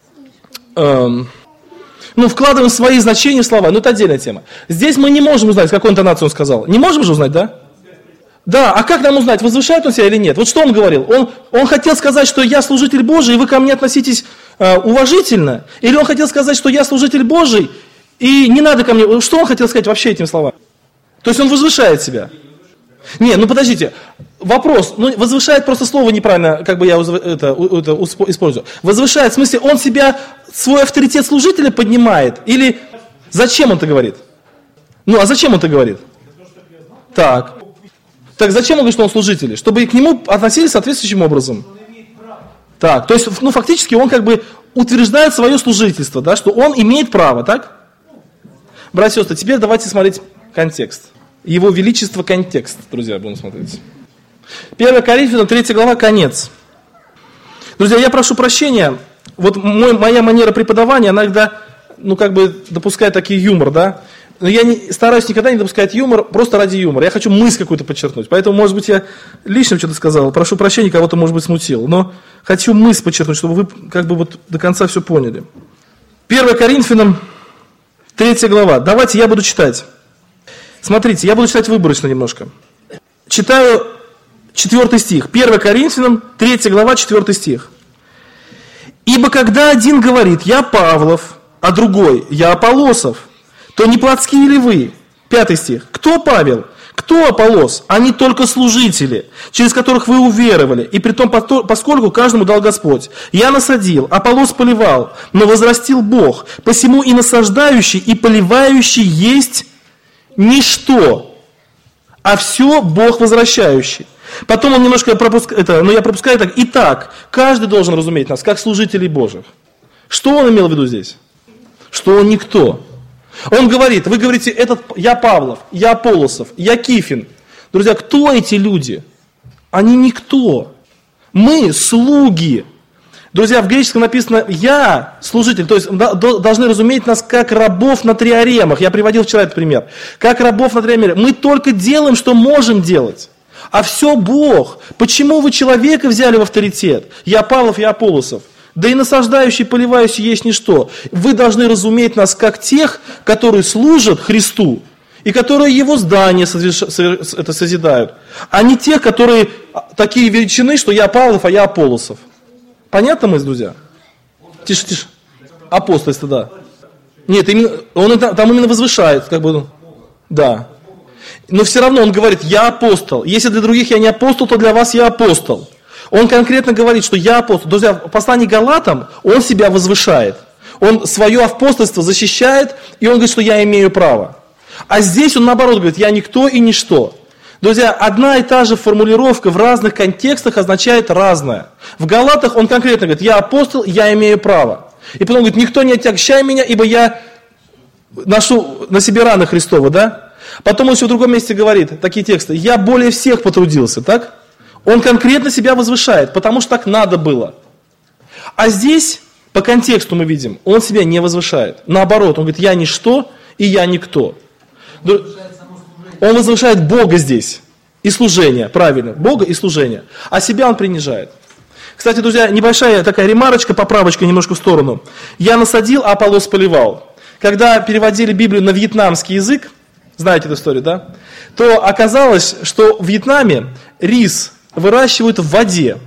эм, ну, вкладываем свои значения в слова, ну это отдельная тема. Здесь мы не можем узнать, какую интонацию он сказал. Не можем же узнать, да? Да, а как нам узнать, возвышает он себя или нет? Вот что он говорил? Он, он хотел сказать, что я служитель Божий, и вы ко мне относитесь э, уважительно? Или он хотел сказать, что я служитель Божий, и не надо ко мне... Что он хотел сказать вообще этим словами? То есть он возвышает себя. Не, ну подождите, вопрос, ну возвышает просто слово неправильно, как бы я это, это использую. Возвышает, в смысле, он себя, свой авторитет служителя поднимает? Или зачем он это говорит? Ну, а зачем он это говорит? Так. Так зачем он говорит, что он служитель? Чтобы к нему относились соответствующим образом. Так, то есть, ну, фактически он как бы утверждает свое служительство, да, что он имеет право, так? Братья и сестры, теперь давайте смотреть контекст. Его величество контекст, друзья, будем смотреть. первое Коринфянам, третья глава, конец. Друзья, я прошу прощения, вот мой, моя манера преподавания, она иногда, ну, как бы допускает такой юмор, да? Но я не, стараюсь никогда не допускать юмор просто ради юмора. Я хочу мысль какую-то подчеркнуть. Поэтому, может быть, я лишним что-то сказал. Прошу прощения, кого-то, может быть, смутил. Но хочу мысль подчеркнуть, чтобы вы как бы вот до конца все поняли. первое Коринфянам, третья глава. Давайте я буду читать. Смотрите, я буду читать выборочно немножко. Читаю четвертый стих. первое Коринфянам, третья глава, четвертый стих. «Ибо когда один говорит, я Павлов, а другой, я Аполлосов, то не плотские ли вы?» Пятый стих. «Кто Павел? Кто Аполлос? Они только служители, через которых вы уверовали, и притом поскольку каждому дал Господь. Я насадил, Аполлос поливал, но возрастил Бог. Посему и насаждающий, и поливающий есть ничто, а все Бог возвращающий». Потом он немножко пропускает, это, но я пропускаю так. Итак, каждый должен разуметь нас, как служителей Божьих. Что он имел в виду здесь? Что он никто. Он говорит, вы говорите, этот, я Павлов, я Аполлосов, я Кифин. Друзья, кто эти люди? Они никто. Мы слуги. Друзья, в греческом написано «я служитель», то есть должны разуметь нас как рабов на триаремах. Я приводил вчера этот пример. Как рабов на триаремах. Мы только делаем, что можем делать. А все Бог. Почему вы человека взяли в авторитет? Я Павлов, я Аполлосов. Да и насаждающий, поливающий есть ничто. Вы должны разуметь нас как тех, которые служат Христу, и которые Его здание это созидают, а не тех, которые такие величины, что я Павлов, а я Аполлосов. Понятно, мы, друзья? Тише, тише. Апостольство, да. Нет, именно, он там именно возвышает, как бы, да. Но все равно он говорит, я апостол. Если для других я не апостол, то для вас я апостол. Он конкретно говорит, что я апостол. Друзья, в послании к Галатам он себя возвышает. Он свое апостольство защищает, и он говорит, что я имею право. А здесь он наоборот говорит, я никто и ничто. Друзья, одна и та же формулировка в разных контекстах означает разное. В Галатах он конкретно говорит: я апостол, я имею право. И потом говорит: никто не отягчай меня, ибо я ношу на себе раны Христова, да? Потом он еще в другом месте говорит такие тексты: я более всех потрудился, так? Он конкретно себя возвышает, потому что так надо было. А здесь, по контексту мы видим, он себя не возвышает. Наоборот, он говорит: я ничто и я никто. Он возвышает Бога здесь и служение, правильно, Бога и служение. А себя он принижает. Кстати, друзья, небольшая такая ремарочка, поправочка немножко в сторону. Я насадил, а Аполлос поливал. Когда переводили Библию на вьетнамский язык, знаете эту историю, да? То оказалось, что в Вьетнаме рис выращивают в воде.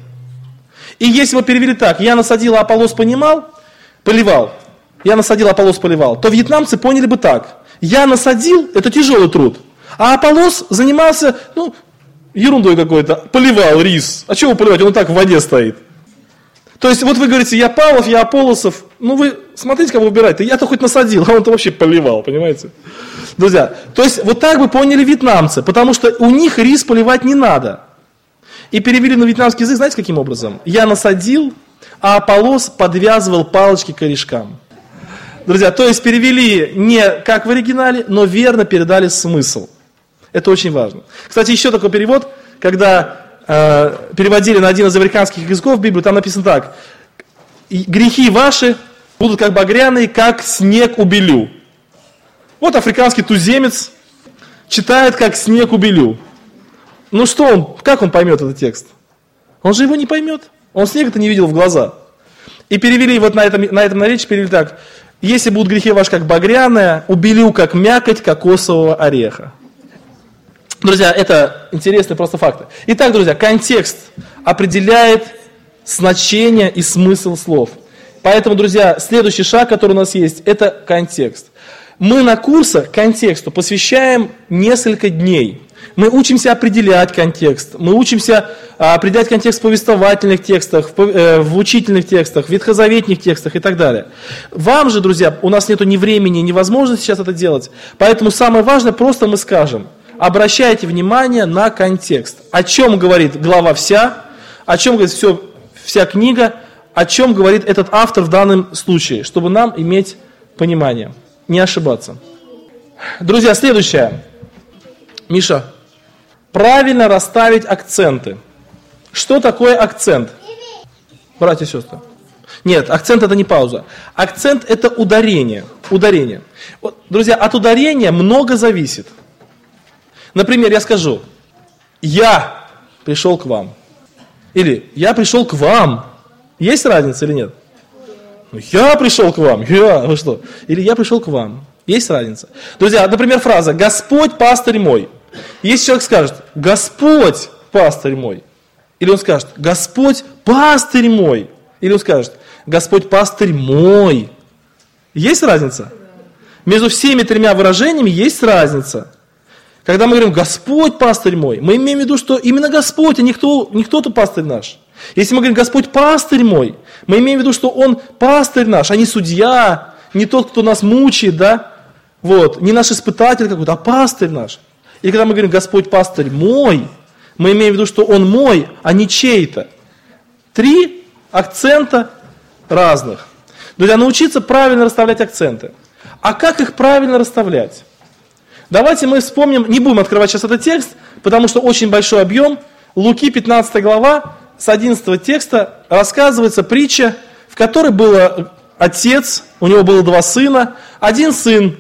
И если мы перевели так: я насадил, а Аполлос понимал, поливал, я насадил, а Аполлос поливал, то вьетнамцы поняли бы так: я насадил, это тяжелый труд, а Аполлос занимался, ну, ерундой какой-то, поливал рис. А чего поливать, он и так в воде стоит. То есть, вот вы говорите: я Павлов, я Аполлосов, ну вы смотрите, кого выбирать-то, я-то хоть насадил, а он-то вообще поливал, понимаете? Друзья, то есть, вот так бы поняли вьетнамцы, потому что у них рис поливать не надо. И перевели на вьетнамский язык, знаете, каким образом? Я насадил, а Аполлос подвязывал палочки к корешкам. Друзья, то есть перевели не как в оригинале, но верно передали смысл. Это очень важно. Кстати, еще такой перевод, когда э, переводили на один из американских языков Библию, там написано так: грехи ваши будут как багряные, как снег у белю. Вот африканский туземец читает, как снег у белю. Ну что он, как он поймет этот текст? Он же его не поймет. Он снега-то не видел в глаза. И перевели вот на этом, на этом наречии, перевели так: если будут грехи ваши как багряные, убелю как мякоть кокосового ореха. Друзья, это интересные просто факты. Итак, друзья, контекст определяет значение и смысл слов. Поэтому, друзья, следующий шаг, который у нас есть, это контекст. Мы на курсах контексту посвящаем несколько дней. Мы учимся определять контекст, мы учимся определять контекст в повествовательных текстах, в учительных текстах, в ветхозаветных текстах и так далее. Вам же, друзья, у нас нет ни времени, ни возможности сейчас это делать, поэтому самое важное, просто мы скажем: обращайте внимание на контекст. О чем говорит глава вся, о чем говорит все, вся книга, о чем говорит этот автор в данном случае, чтобы нам иметь понимание, не ошибаться. Друзья, следующее. Миша, правильно расставить акценты. Что такое акцент? Братья и сестры. Нет, акцент это не пауза. Акцент это ударение. Ударение. Вот, друзья, от ударения много зависит. Например, я скажу: я пришел к вам. Или я пришел к вам. Есть разница или нет? Ну, я пришел к вам. Я, вы что? Или я пришел к вам. Есть разница. Друзья, например, фраза: Господь пастырь мой. Если человек скажет: Господь пастырь мой. Или он скажет: Господь пастырь мой. Или он скажет: Господь пастырь мой. Есть разница? Между всеми тремя выражениями есть разница. Когда мы говорим «Господь пастырь мой», мы имеем в виду, что именно Господь, а не, кто, не кто-то пастырь наш. Если мы говорим «Господь пастырь мой», мы имеем в виду, что Он пастырь наш, а не судья, не тот, кто нас мучает, да? Вот, не наш испытатель какой-то, а пастырь наш. И когда мы говорим «Господь пастырь мой», мы имеем в виду, что Он мой, а не чей-то. Три акцента разных. Друзья, научиться правильно расставлять акценты. А как их правильно расставлять? Давайте мы вспомним, не будем открывать сейчас этот текст, потому что очень большой объем. Луки пятнадцатая глава, с одиннадцатого текста рассказывается притча, в которой был отец, у него было два сына. Один сын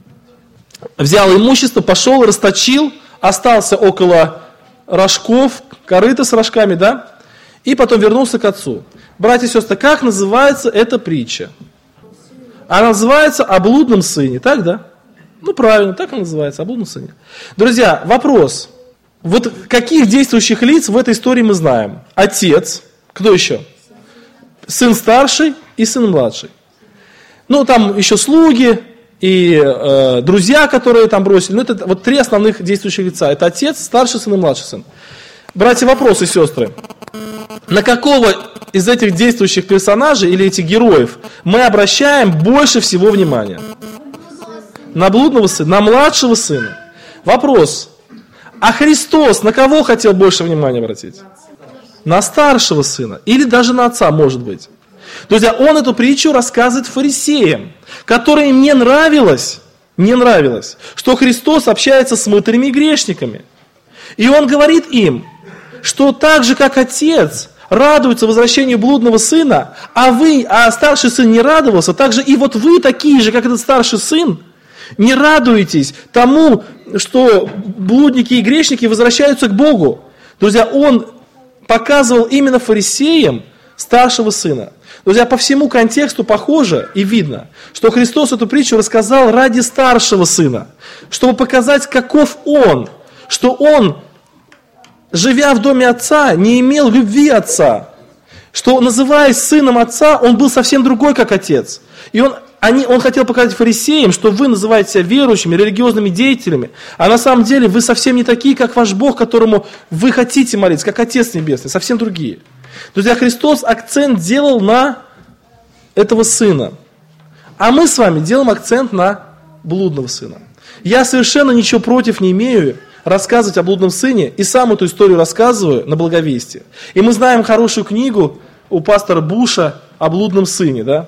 взял имущество, пошел, расточил, остался около рожков, корыта с рожками, да, и потом вернулся к отцу. Братья и сестры, как называется эта притча? Она называется «О блудном сыне», так, да? Ну, правильно, так она называется, «О блудном сыне». Друзья, вопрос. Вот каких действующих лиц в этой истории мы знаем? Отец, кто еще? Сын старший и сын младший. Ну, там еще слуги и э, друзья, которые там бросили. Ну, это вот три основных действующих лица. Это отец, старший сын и младший сын. Братья, вопросы, сестры. На какого из этих действующих персонажей или этих героев мы обращаем больше всего внимания? На блудного сына, на младшего сына. Вопрос. А Христос на кого хотел больше внимания обратить? На старшего сына. Или даже на отца, может быть. Друзья, он эту притчу рассказывает фарисеям, которым не нравилось, не нравилось, что Христос общается с мытарями и грешниками. И он говорит им, что так же, как отец радуется возвращению блудного сына, а вы, а старший сын не радовался, так же и вот вы такие же, как этот старший сын, не радуетесь тому, что блудники и грешники возвращаются к Богу. Друзья, он показывал именно фарисеям старшего сына. Друзья, по всему контексту похоже и видно, что Христос эту притчу рассказал ради старшего сына, чтобы показать, каков он, что он, живя в доме отца, не имел любви отца, что, называясь сыном отца, он был совсем другой, как отец. И он, они, он хотел показать фарисеям, что вы называете себя верующими, религиозными деятелями, а на самом деле вы совсем не такие, как ваш Бог, которому вы хотите молиться, как Отец Небесный, совсем другие. Друзья, Христос акцент делал на этого сына, а мы с вами делаем акцент на блудного сына. Я совершенно ничего против не имею рассказывать о блудном сыне, и сам эту историю рассказываю на Благовестии. И мы знаем хорошую книгу у пастора Буша о блудном сыне, да?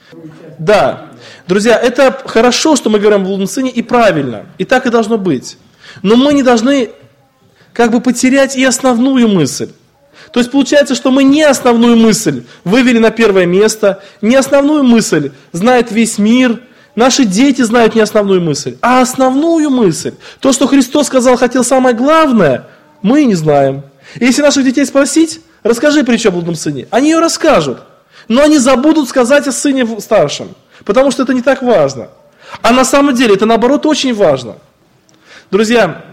Да, друзья, это хорошо, что мы говорим о блудном сыне, и правильно, и так и должно быть. Но мы не должны как бы потерять и основную мысль. То есть получается, что мы не основную мысль вывели на первое место, не основную мысль знает весь мир, наши дети знают не основную мысль, а основную мысль. То, что Христос сказал, хотел самое главное, мы не знаем. И если наших детей спросить, расскажи притчу о блудном сыне, они ее расскажут, но они забудут сказать о сыне старшем, потому что это не так важно. А на самом деле это наоборот очень важно. Друзья,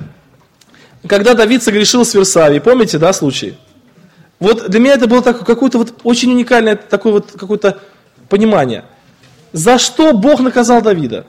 когда Давид согрешил с Версавией, помните, да, случай? Вот для меня это было так, какое-то вот очень уникальное такое вот какое-то понимание. За что Бог наказал Давида?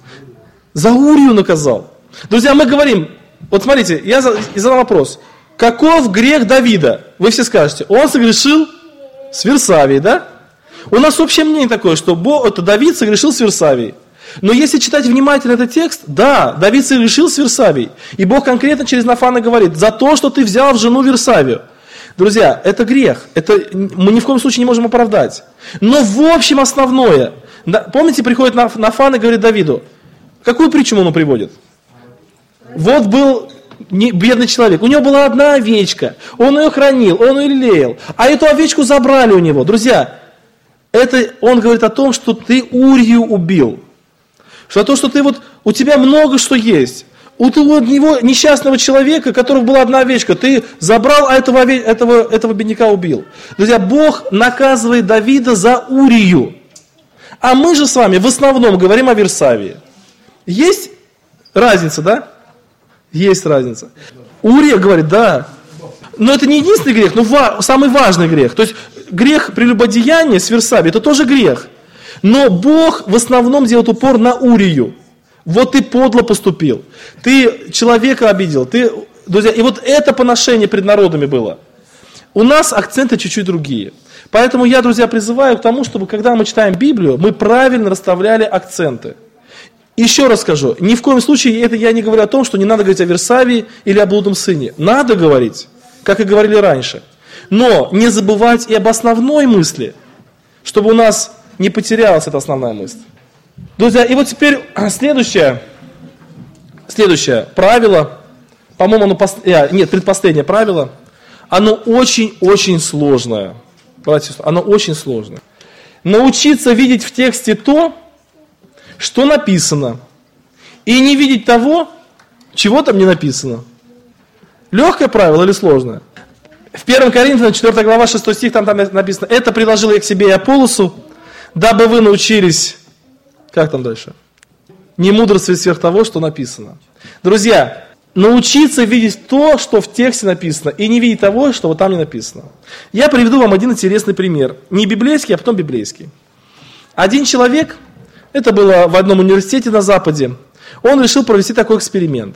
За Урию наказал. Друзья, мы говорим, вот смотрите, я задал вопрос. Каков грех Давида? Вы все скажете, он согрешил с Версавией, да? У нас общее мнение такое, что Бог, это Давид согрешил с Версавией. Но если читать внимательно этот текст, да, Давид согрешил с Версавией. И Бог конкретно через Нафана говорит, за то, что ты взял в жену Версавию. Друзья, это грех, это мы ни в коем случае не можем оправдать. Но в общем основное, помните, приходит Нафан и говорит Давиду, какую притчу он ему приводит? Вот был бедный человек, у него была одна овечка, он ее хранил, он ее лелеял, а эту овечку забрали у него. Друзья, это он говорит о том, что ты Урию убил, что то, что ты вот, у тебя много что есть. У него несчастного человека, у которого была одна овечка, ты забрал, а этого, этого, этого бедняка убил. Друзья, Бог наказывает Давида за Урию. А мы же с вами в основном говорим о Версавии. Есть разница, да? Есть разница. Урия говорит, да. Но это не единственный грех, но ва- самый важный грех. То есть грех прелюбодеяния с Версавией, это тоже грех. Но Бог в основном делает упор на Урию. Вот ты подло поступил, ты человека обидел, ты, друзья, и вот это поношение пред народами было. У нас акценты чуть-чуть другие. Поэтому я, друзья, призываю к тому, чтобы, когда мы читаем Библию, мы правильно расставляли акценты. Еще раз скажу, ни в коем случае это я не говорю о том, что не надо говорить о Версавии или о блудном сыне. Надо говорить, как и говорили раньше. Но не забывать и об основной мысли, чтобы у нас не потерялась эта основная мысль. Друзья, и вот теперь следующее, следующее правило, по-моему, оно пост... нет, предпоследнее правило, оно очень-очень сложное. Братья, оно очень сложное. Научиться видеть в тексте то, что написано, и не видеть того, чего там не написано. Легкое правило или сложное? В первом Коринфянам, четвёртая глава, шестой стих, там, там написано, это приложил я к себе и Аполлосу, дабы вы научились... Как там дальше? Не мудрствовать сверх того, что написано. Друзья, научиться видеть то, что в тексте написано, и не видеть того, что вот там не написано. Я приведу вам один интересный пример. Не библейский, а потом библейский. Один человек, это было в одном университете на Западе, он решил провести такой эксперимент.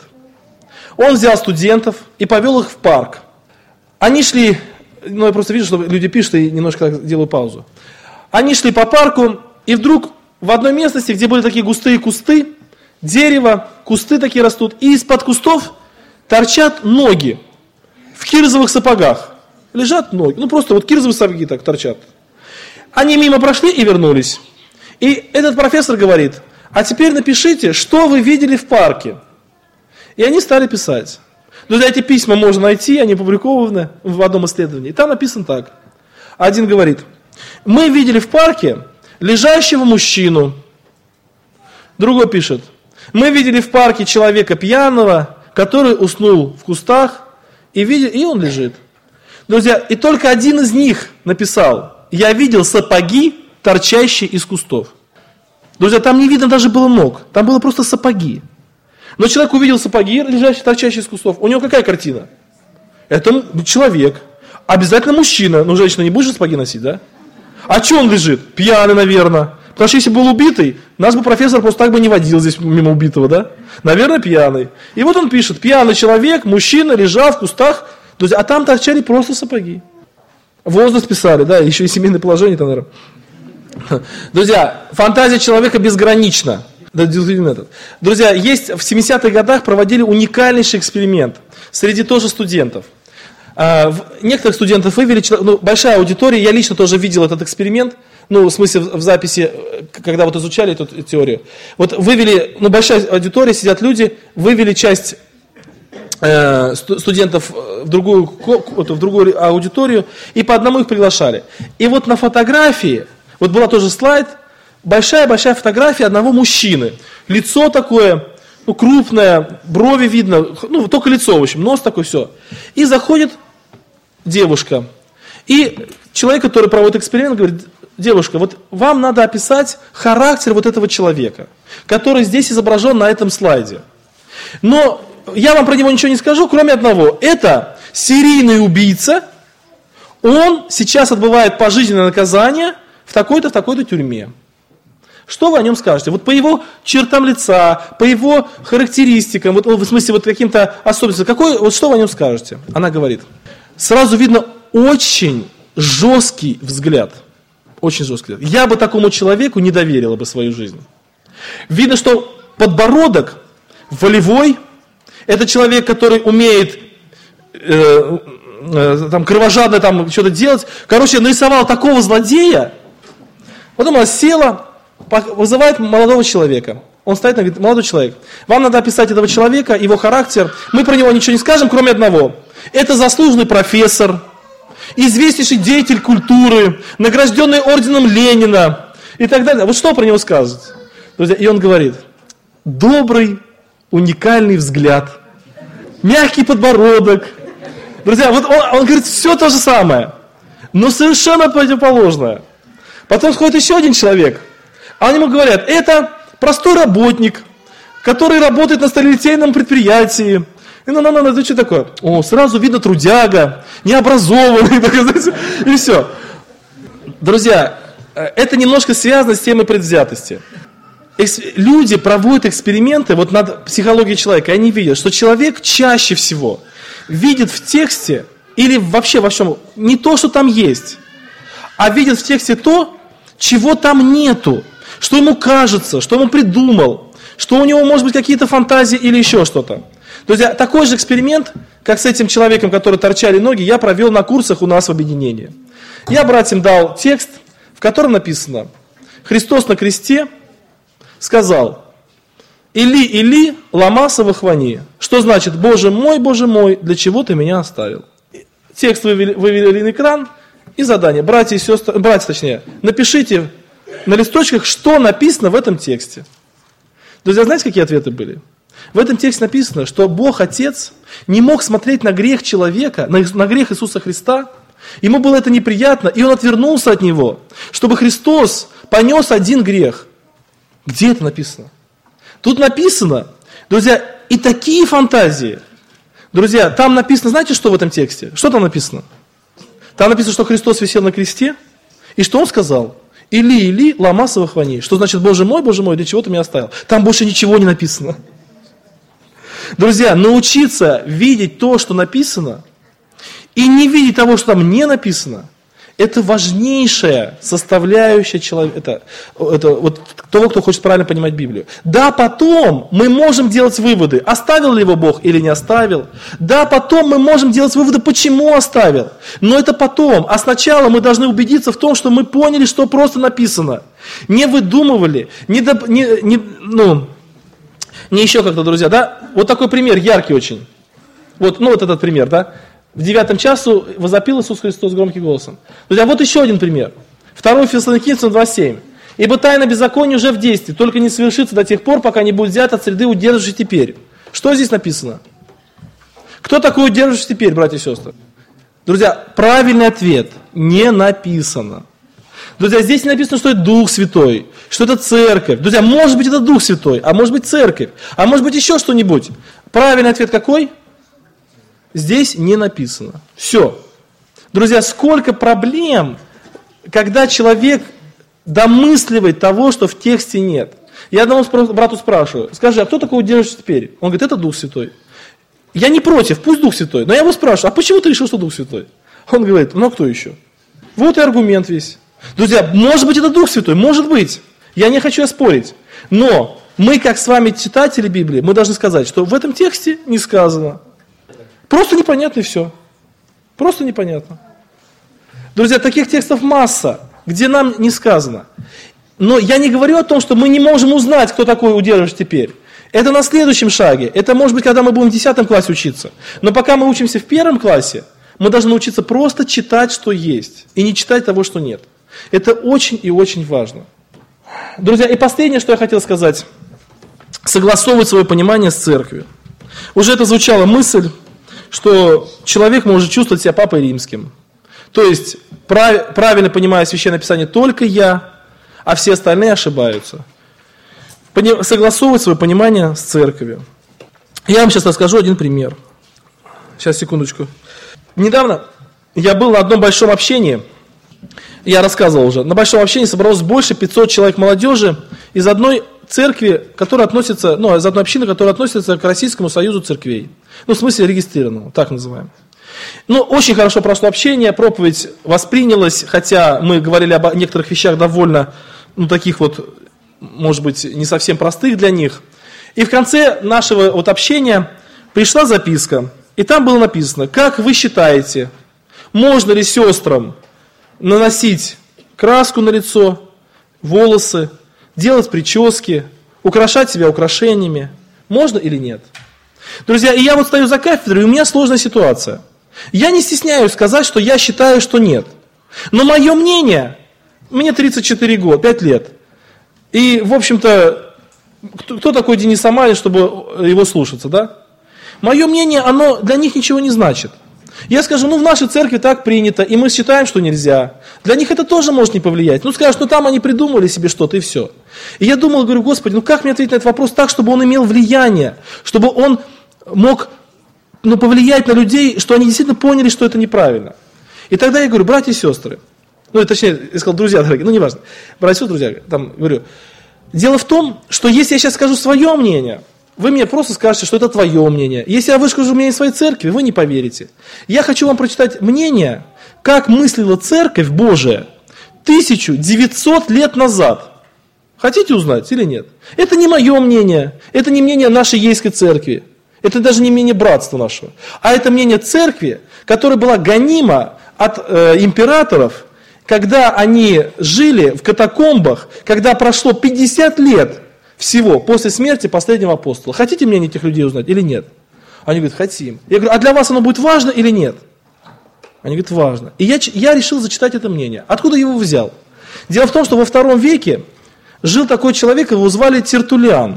Он взял студентов и повел их в парк. Они шли, ну я просто вижу, что люди пишут, и немножко делаю паузу. Они шли по парку, и вдруг в одной местности, где были такие густые кусты, дерево, кусты такие растут, и из-под кустов торчат ноги в кирзовых сапогах. Лежат ноги, ну просто вот кирзовые сапоги так торчат. Они мимо прошли и вернулись. И этот профессор говорит, а теперь напишите, что вы видели в парке. И они стали писать. Друзья, эти письма можно найти, они опубликованы в одном исследовании. И там написано так. Один говорит, мы видели в парке лежащего мужчину. Другой пишет, мы видели в парке человека пьяного, который уснул в кустах, и, видел, и он лежит. Друзья, и только один из них написал, я видел сапоги, торчащие из кустов. Друзья, там не видно даже было ног, там было просто сапоги. Но человек увидел сапоги, лежащие, торчащие из кустов. У него какая картина? Это человек. Обязательно мужчина. Ну, женщина не будет же сапоги носить, да? А что он лежит? Пьяный, наверное. Потому что если был убитый, нас бы профессор просто так бы не водил здесь мимо убитого, да? Наверное, пьяный. И вот он пишет, пьяный человек, мужчина, лежал в кустах, друзья, а там торчали просто сапоги. Возраст писали, да, еще и семейное положение там, наверное. Друзья, фантазия человека безгранична. Друзья, есть в семидесятых годах проводили уникальнейший эксперимент среди тоже студентов. Некоторых студентов вывели, ну, большая аудитория, я лично тоже видел этот эксперимент, ну, в смысле, в записи, когда вот изучали эту теорию. Вот вывели, ну, большая аудитория, сидят люди, вывели часть э, студентов в другую, в другую аудиторию, и по одному их приглашали. И вот на фотографии, вот была тоже слайд, большая-большая фотография одного мужчины. Лицо такое, ну, крупное, брови видно, ну, только лицо, в общем, нос такой, все. И заходит девушка. И человек, который проводит эксперимент, говорит, девушка, вот вам надо описать характер вот этого человека, который здесь изображен на этом слайде. Но я вам про него ничего не скажу, кроме одного. Это серийный убийца, он сейчас отбывает пожизненное наказание в такой-то, в такой-то тюрьме. Что вы о нем скажете? Вот по его чертам лица, по его характеристикам, вот, в смысле вот каким-то особенностям, какой, вот что вы о нем скажете? Она говорит, сразу видно очень жесткий взгляд. Очень жесткий взгляд. Я бы такому человеку не доверила бы свою жизнь. Видно, что подбородок волевой, это человек, который умеет э, э, там, кровожадно там, что-то делать. Короче, нарисовал такого злодея, потом она села, вызывает молодого человека. Он стоит и говорит, молодой человек, вам надо описать этого человека, его характер. Мы про него ничего не скажем, кроме одного. Это заслуженный профессор, известнейший деятель культуры, награжденный орденом Ленина и так далее. Вот что про него скажете? Друзья, и он говорит, добрый, уникальный взгляд, мягкий подбородок. Друзья, вот он, он говорит все то же самое, но совершенно противоположное. Потом сходит еще один человек, а они ему говорят, это простой работник, который работает на сталелитейном предприятии. И ну, ну, ну, это что такое? О, сразу видно трудяга, необразованный, и все. Друзья, это немножко связано с темой предвзятости. Люди проводят эксперименты вот над психологией человека, и они видят, что человек чаще всего видит в тексте, или вообще во всем, не то, что там есть, а видит в тексте то, чего там нету, что ему кажется, что он придумал, что у него может быть какие-то фантазии или еще что-то. Друзья, такой же эксперимент, как с этим человеком, который торчали ноги, я провел на курсах у нас в объединении. Я братьям дал текст, в котором написано, Христос на кресте сказал, Или, Или, лама савахвани, что значит, Боже мой, Боже мой, для чего ты меня оставил? Текст вывели, вывели на экран и задание, братья и сестры, братья точнее, напишите на листочках, что написано в этом тексте. Друзья, знаете, какие ответы были? В этом тексте написано, что Бог Отец не мог смотреть на грех человека, на, на грех Иисуса Христа. Ему было это неприятно, и Он отвернулся от него, чтобы Христос понес один грех. Где это написано? Тут написано, друзья, и такие фантазии. Друзья, там написано, знаете, что в этом тексте? Что там написано? Там написано, что Христос висел на кресте, и что Он сказал? Или, или, лама савахвани. Что значит, Боже мой, Боже мой, для чего ты меня оставил? Там больше ничего не написано. Друзья, научиться видеть то, что написано, и не видеть того, что там не написано, Это важнейшая составляющая человека, это, это вот того, кто хочет правильно понимать Библию. Да, потом мы можем делать выводы, оставил ли его Бог или не оставил. Да, потом мы можем делать выводы, почему оставил. Но это потом. А сначала мы должны убедиться в том, что мы поняли, что просто написано. Не выдумывали, не, доп, не, не, ну, не еще как-то, друзья. Да? Вот такой пример, яркий очень. Вот, ну, вот этот пример, да. В девятом часу возопил Иисус Христос громким голосом. Друзья, вот еще один пример. второе Фессалоникийцам два семь. «Ибо тайна беззакония уже в действии, только не совершится до тех пор, пока не будет взят от среды удерживающий теперь». Что здесь написано? Кто такой удерживающий теперь, братья и сестры? Друзья, правильный ответ – не написано. Друзья, здесь не написано, что это Дух Святой, что это Церковь. Друзья, может быть, это Дух Святой, а может быть, Церковь, а может быть, еще что-нибудь. Правильный ответ какой? Здесь не написано. Все. Друзья, сколько проблем, когда человек домысливает того, что в тексте нет. Я одному брату спрашиваю, скажи, а кто такой удерживающий теперь? Он говорит, это Дух Святой. Я не против, пусть Дух Святой. Но я его спрашиваю, а почему ты решил, что Дух Святой? Он говорит, ну а кто еще? Вот и аргумент весь. Друзья, может быть, это Дух Святой, может быть. Я не хочу оспорить. Но мы, как с вами читатели Библии, мы должны сказать, что в этом тексте не сказано. Просто непонятно и все. Просто непонятно. Друзья, таких текстов масса, где нам не сказано. Но я не говорю о том, что мы не можем узнать, кто такой удерживающий теперь. Это на следующем шаге. Это может быть, когда мы будем в десятом классе учиться. Но пока мы учимся в первом классе, мы должны научиться просто читать, что есть. И не читать того, что нет. Это очень и очень важно. Друзья, и последнее, что я хотел сказать. Согласовывать свое понимание с церковью. Уже это звучала мысль, что человек может чувствовать себя папой римским. То есть, прав, правильно понимая Священное Писание только я, а все остальные ошибаются. Пони, согласовывать свое понимание с церковью. Я вам сейчас расскажу один пример. Сейчас, секундочку. Недавно я был на одном большом общении, я рассказывал уже, на большом общении собралось больше пятисот человек молодежи из одной церкви, которая относится, ну, из одной общины, которая относится к Российскому союзу церквей. Ну, в смысле регистрированного, так называем. Ну, очень хорошо прошло общение, проповедь воспринялась, хотя мы говорили об некоторых вещах довольно, ну, таких вот, может быть, не совсем простых для них. И в конце нашего вот общения пришла записка, и там было написано, как вы считаете, можно ли сестрам наносить краску на лицо, волосы, делать прически, украшать себя украшениями, можно или нет? Друзья, и я вот стою за кафедрой, и у меня сложная ситуация. Я не стесняюсь сказать, что я считаю, что нет. Но мое мнение, мне тридцать четыре года, пять лет. И, в общем-то, кто, кто такой Денис Амалин, чтобы его слушаться, да? Мое мнение, оно для них ничего не значит. Я скажу, ну в нашей церкви так принято, и мы считаем, что нельзя. Для них это тоже может не повлиять. Ну скажут, ну там они придумали себе что-то и все. И я думал, говорю, Господи, ну как мне ответить на этот вопрос так, чтобы он имел влияние, чтобы он мог, ну, повлиять на людей, что они действительно поняли, что это неправильно. И тогда я говорю, братья и сестры, ну точнее, я сказал, друзья дорогие, ну неважно, братья и друзья, там говорю, дело в том, что если я сейчас скажу свое мнение, вы мне просто скажете, что это твое мнение. Если я выскажу мнение своей церкви, вы не поверите. Я хочу вам прочитать мнение, как мыслила Церковь Божия тысяча девятьсот лет назад. Хотите узнать или нет? Это не мое мнение, это не мнение нашей Ейской церкви, это даже не мнение братства нашего, а это мнение церкви, которая была гонима от э, императоров, когда они жили в катакомбах, когда прошло пятьдесят лет всего после смерти последнего апостола. Хотите мнение этих людей узнать или нет? Они говорят, хотим. Я говорю, а для вас оно будет важно или нет? Они говорят, важно. И я, я решил зачитать это мнение. Откуда я его взял? Дело в том, что во втором веке жил такой человек, его звали Тертуллиан.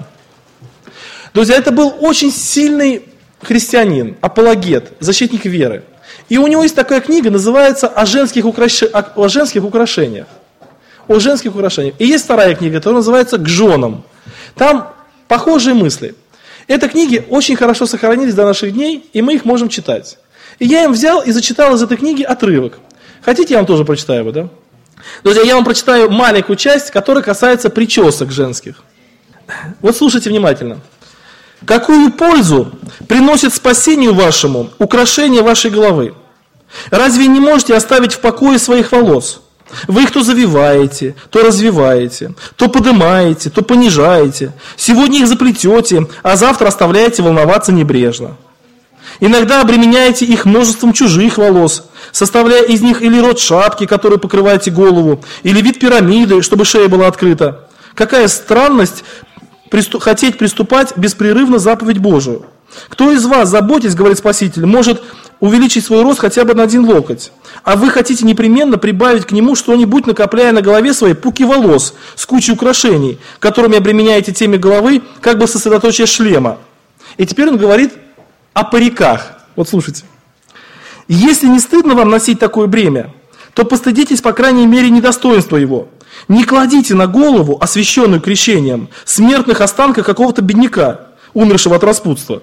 Друзья, это был очень сильный христианин, апологет, защитник веры. И у него есть такая книга, называется «О женских, украш... о женских украшениях». О женских украшениях. И есть вторая книга, которая называется «К женам». Там похожие мысли. Эти книги очень хорошо сохранились до наших дней, и мы их можем читать. И я им взял и зачитал из этой книги отрывок. Хотите, я вам тоже прочитаю его, да? Друзья, я вам прочитаю маленькую часть, которая касается причесок женских. Вот слушайте внимательно. «Какую пользу приносит спасению вашему украшение вашей головы? Разве не можете оставить в покое своих волос? Вы их то завиваете, то развиваете, то поднимаете, то понижаете. Сегодня их заплетете, а завтра оставляете волноваться небрежно. Иногда обременяете их множеством чужих волос, составляя из них или род шапки, которой покрываете голову, или вид пирамиды, чтобы шея была открыта. Какая странность приступ, хотеть приступать беспрерывно заповедь Божию. Кто из вас, заботясь, говорит Спаситель, может увеличить свой рост хотя бы на один локоть, а вы хотите непременно прибавить к нему что-нибудь, накопляя на голове своей пуки волос с кучей украшений, которыми обременяете теме головы, как бы сосредоточие шлема. И теперь он говорит о париках. Вот слушайте. Если не стыдно вам носить такое бремя, то постыдитесь, по крайней мере, недостоинства его. Не кладите на голову, освященную крещением, смертных останков какого-то бедняка, умершего от распутства.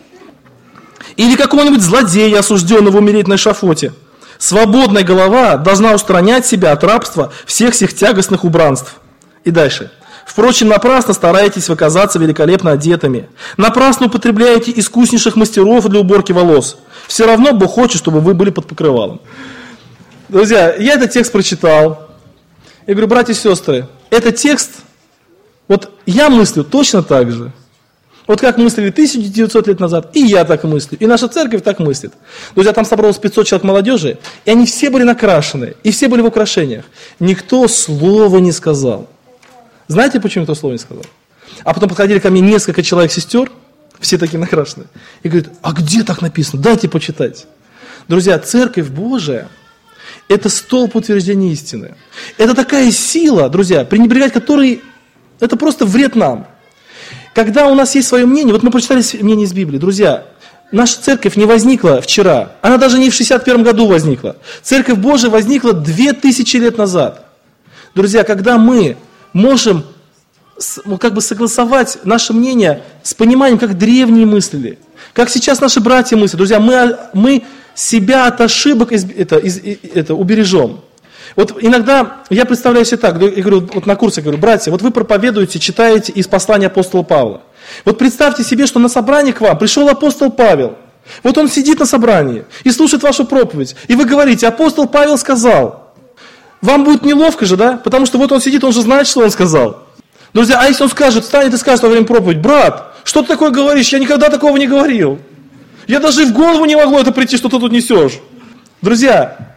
Или какого-нибудь злодея, осужденного умереть на эшафоте. Свободная голова должна устранять себя от рабства всех сих тягостных убранств. И дальше. Впрочем, напрасно стараетесь вы казаться великолепно одетыми. Напрасно употребляете искуснейших мастеров для уборки волос. Все равно Бог хочет, чтобы вы были под покрывалом. Друзья, я этот текст прочитал. Я говорю, братья и сестры, этот текст, вот я мыслю точно так же. Вот как мыслили тысяча девятьсот лет назад, и я так мыслю, и наша церковь так мыслит. Друзья, там собралось пятьсот человек молодежи, и они все были накрашены, и все были в украшениях. Никто слова не сказал. Знаете, почему никто слова не сказал? А потом подходили ко мне несколько человек-сестер, все такие накрашенные, и говорят, а где так написано? Дайте почитать. Друзья, церковь Божия – это столб утверждения истины. Это такая сила, друзья, пренебрегать которой – это просто вред нам. Когда у нас есть свое мнение, вот мы прочитали мнение из Библии, друзья, наша церковь не возникла вчера, она даже не в шестьдесят первом году возникла. Церковь Божия возникла две тысячи лет назад. Друзья, когда мы можем как бы согласовать наше мнение с пониманием, как древние мыслили, как сейчас наши братья мыслят, друзья, мы, мы себя от ошибок из, это, из, это, убережем. Вот иногда я представляю себе так, я говорю, вот на курсе говорю, братья, вот вы проповедуете, читаете из послания апостола Павла. Вот представьте себе, что на собрание к вам пришел апостол Павел. Вот он сидит на собрании и слушает вашу проповедь. И вы говорите, апостол Павел сказал. Вам будет неловко же, да? Потому что вот он сидит, он же знает, что он сказал. Друзья, а если он скажет, встанет и скажет во время проповеди, брат, что ты такое говоришь? Я никогда такого не говорил. Я даже и в голову не могло это прийти, что ты тут несешь. Друзья,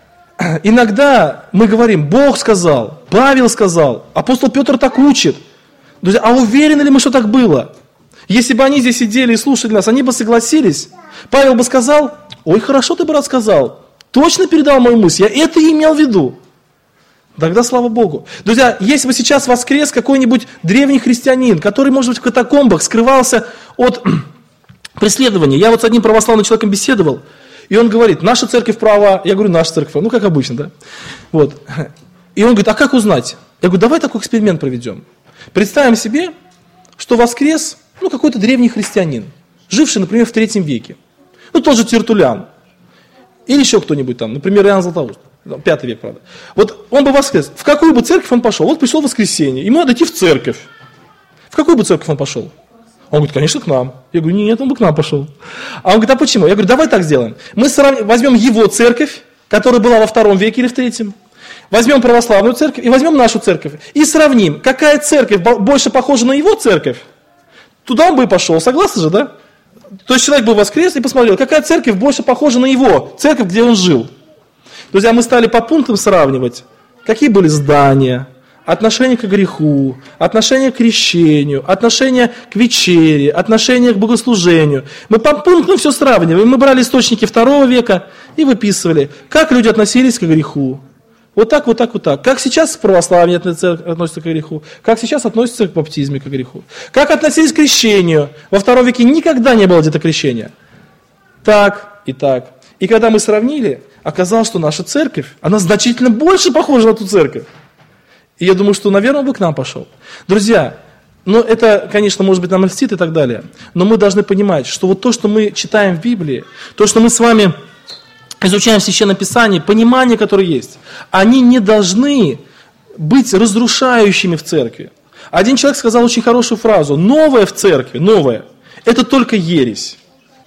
иногда мы говорим, Бог сказал, Павел сказал, апостол Петр так учит. Друзья, а уверены ли мы, что так было? Если бы они здесь сидели и слушали нас, они бы согласились. Павел бы сказал, ой, хорошо ты, брат, сказал. Точно передал мою мысль, я это и имел в виду. Тогда слава Богу. Друзья, если бы сейчас воскрес какой-нибудь древний христианин, который, может быть, в катакомбах скрывался от преследования. Я вот с одним православным человеком беседовал, и он говорит, наша церковь права. Я говорю, наша церковь права. Ну, как обычно, да? Вот. И он говорит, а как узнать? Я говорю, давай такой эксперимент проведем. Представим себе, что воскрес, ну, какой-то древний христианин, живший, например, в третьем веке. Ну, тот же Тертуллян. Или еще кто-нибудь там, например, Иоанн Златоуст. Пятый век, правда. Вот он бы воскрес. В какую бы церковь он пошел? Вот пришел воскресенье, ему надо идти в церковь. В какую бы церковь он пошел? Он говорит, конечно, к нам. Я говорю, нет, он бы к нам пошел. А он говорит, а почему? Я говорю, давай так сделаем. Мы срав... возьмем его церковь, которая была во втором веке или в третьем, возьмем православную церковь и возьмем нашу церковь. И сравним, какая церковь больше похожа на его церковь. Туда он бы и пошел. Согласны же, да? То есть человек бы воскрес и посмотрел, какая церковь больше похожа на его церковь, где он жил. Друзья, мы стали по пунктам сравнивать, какие были здания, отношение к греху, отношение к крещению, отношение к вечере, отношение к богослужению. Мы по пунктам все сравниваем. Мы брали источники второго века и выписывали, как люди относились к греху. Вот так, вот так, вот так. Как сейчас православие относится к греху, как сейчас относится к баптизме, к греху. Как относились к крещению. Во втором веке никогда не было где-то крещения. Так и так. И когда мы сравнили, оказалось, что наша церковь, она значительно больше похожа на ту церковь. И я думаю, что, наверное, он бы к нам пошел. Друзья, ну это, конечно, может быть, нам льстит и так далее, но мы должны понимать, что вот то, что мы читаем в Библии, то, что мы с вами изучаем в Священном Писании, понимание, которое есть, они не должны быть разрушающими в церкви. Один человек сказал очень хорошую фразу, новое в церкви, новое, это только ересь.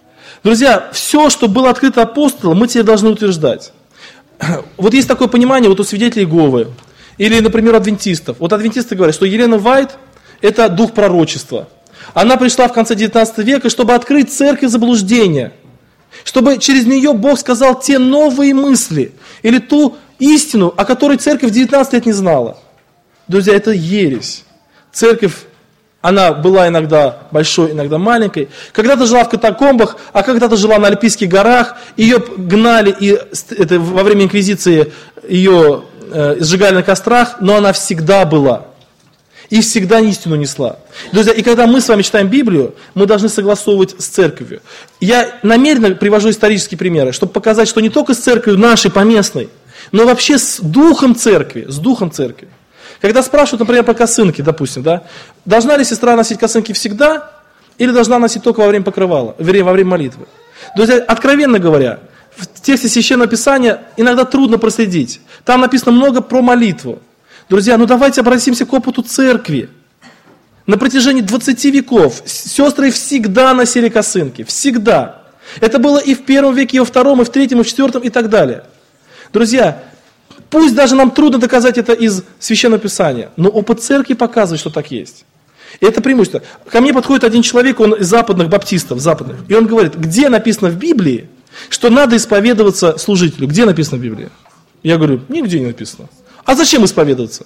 Друзья, все, что было открыто апостолом, мы тебе должны утверждать. Вот есть такое понимание вот у свидетелей Иеговы, или, например, адвентистов. Вот адвентисты говорят, что Елена Вайт – это дух пророчества. Она пришла в конце девятнадцатого века, чтобы открыть церковь заблуждения, чтобы через нее Бог сказал те новые мысли, или ту истину, о которой церковь девятнадцать лет не знала. Друзья, это ересь. Церковь, она была иногда большой, иногда маленькой. Когда-то жила в катакомбах, а когда-то жила на Альпийских горах. Ее гнали, и это, во время инквизиции ее э, сжигали на кострах, но она всегда была. И всегда истину несла. Друзья, и когда мы с вами читаем Библию, мы должны согласовывать с церковью. Я намеренно привожу исторические примеры, чтобы показать, что не только с церковью нашей поместной, но вообще с духом церкви, с духом церкви. Когда спрашивают, например, про косынки, допустим, да, должна ли сестра носить косынки всегда, или должна носить только во время покрывала, вернее, во время молитвы? Друзья, откровенно говоря, в тексте Священного Писания иногда трудно проследить. Там написано много про молитву. Друзья, ну давайте обратимся к опыту церкви. На протяжении двадцати веков сестры всегда носили косынки, всегда. Это было и в первом веке, и во втором, и в третьем, и в четвертом, и так далее. Друзья, пусть даже нам трудно доказать это из Священного Писания, но опыт церкви показывает, что так есть. И это преимущество. Ко мне подходит один человек, он из западных баптистов, западных, и он говорит, где написано в Библии, что надо исповедоваться служителю? Где написано в Библии? Я говорю, нигде не написано. А зачем исповедоваться?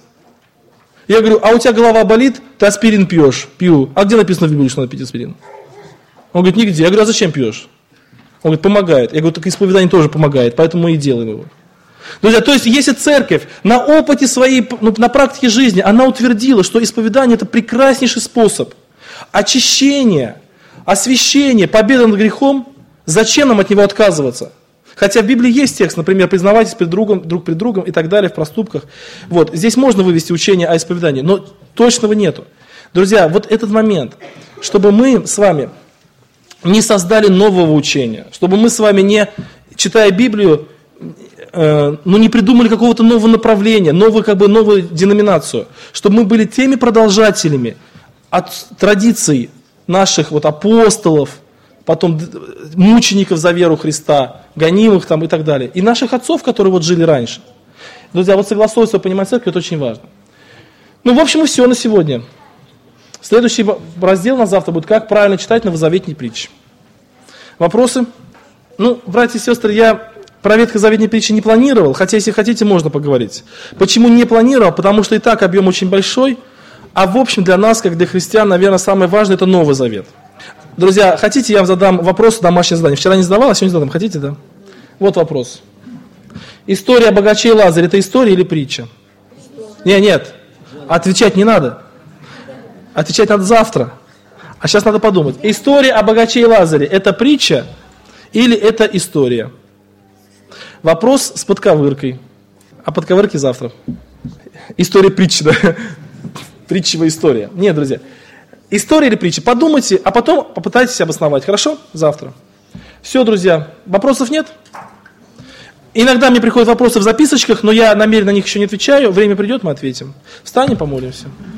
Я говорю, а у тебя голова болит, ты аспирин пьешь, пью. А где написано в Библии, что надо пить аспирин? Он говорит, нигде. Я говорю, а зачем пьешь? Он говорит, помогает. Я говорю, так исповедание тоже помогает, поэтому мы и делаем его. Друзья, то есть, если церковь на опыте своей, ну, на практике жизни, она утвердила, что исповедание это прекраснейший способ очищения, освящения, победы над грехом, зачем нам от него отказываться? Хотя в Библии есть текст, например, признавайтесь перед другом, друг перед другом и так далее в проступках. Вот, здесь можно вывести учение о исповедании, но точного нету. Друзья, вот этот момент, чтобы мы с вами не создали нового учения, чтобы мы с вами не, читая Библию, э, ну не придумали какого-то нового направления, новую, как бы, новую деноминацию, чтобы мы были теми продолжателями от традиций наших вот апостолов, потом мучеников за веру Христа, гонимых там и так далее. И наших отцов, которые вот жили раньше. Друзья, вот согласовываться, понимать церковь, это очень важно. Ну, в общем, и все на сегодня. Следующий раздел на завтра будет, как правильно читать новозаветные притчи. Вопросы? Ну, братья и сестры, я про ветхозаветные притчи не планировал, хотя, если хотите, можно поговорить. Почему не планировал? Потому что и так объем очень большой, а в общем для нас, как для христиан, наверное, самое важное – это Новый Завет. Друзья, хотите, я вам задам вопрос, домашнее задание. Вчера не задавал, а сегодня задам. Хотите, да? Вот вопрос. История о богаче и Лазаре – это история или притча? Нет, нет. Отвечать не надо. Отвечать надо завтра. А сейчас надо подумать. История о богаче и Лазаре – это притча или это история? Вопрос с подковыркой. А подковырки завтра. История притчи, да? Притчевая история. Нет, друзья. История или притча? Подумайте, а потом попытайтесь обосновать. Хорошо? Завтра. Все, друзья. Вопросов нет? Иногда мне приходят вопросы в записочках, но я намеренно на них еще не отвечаю. Время придет, мы ответим. Встанем, помолимся.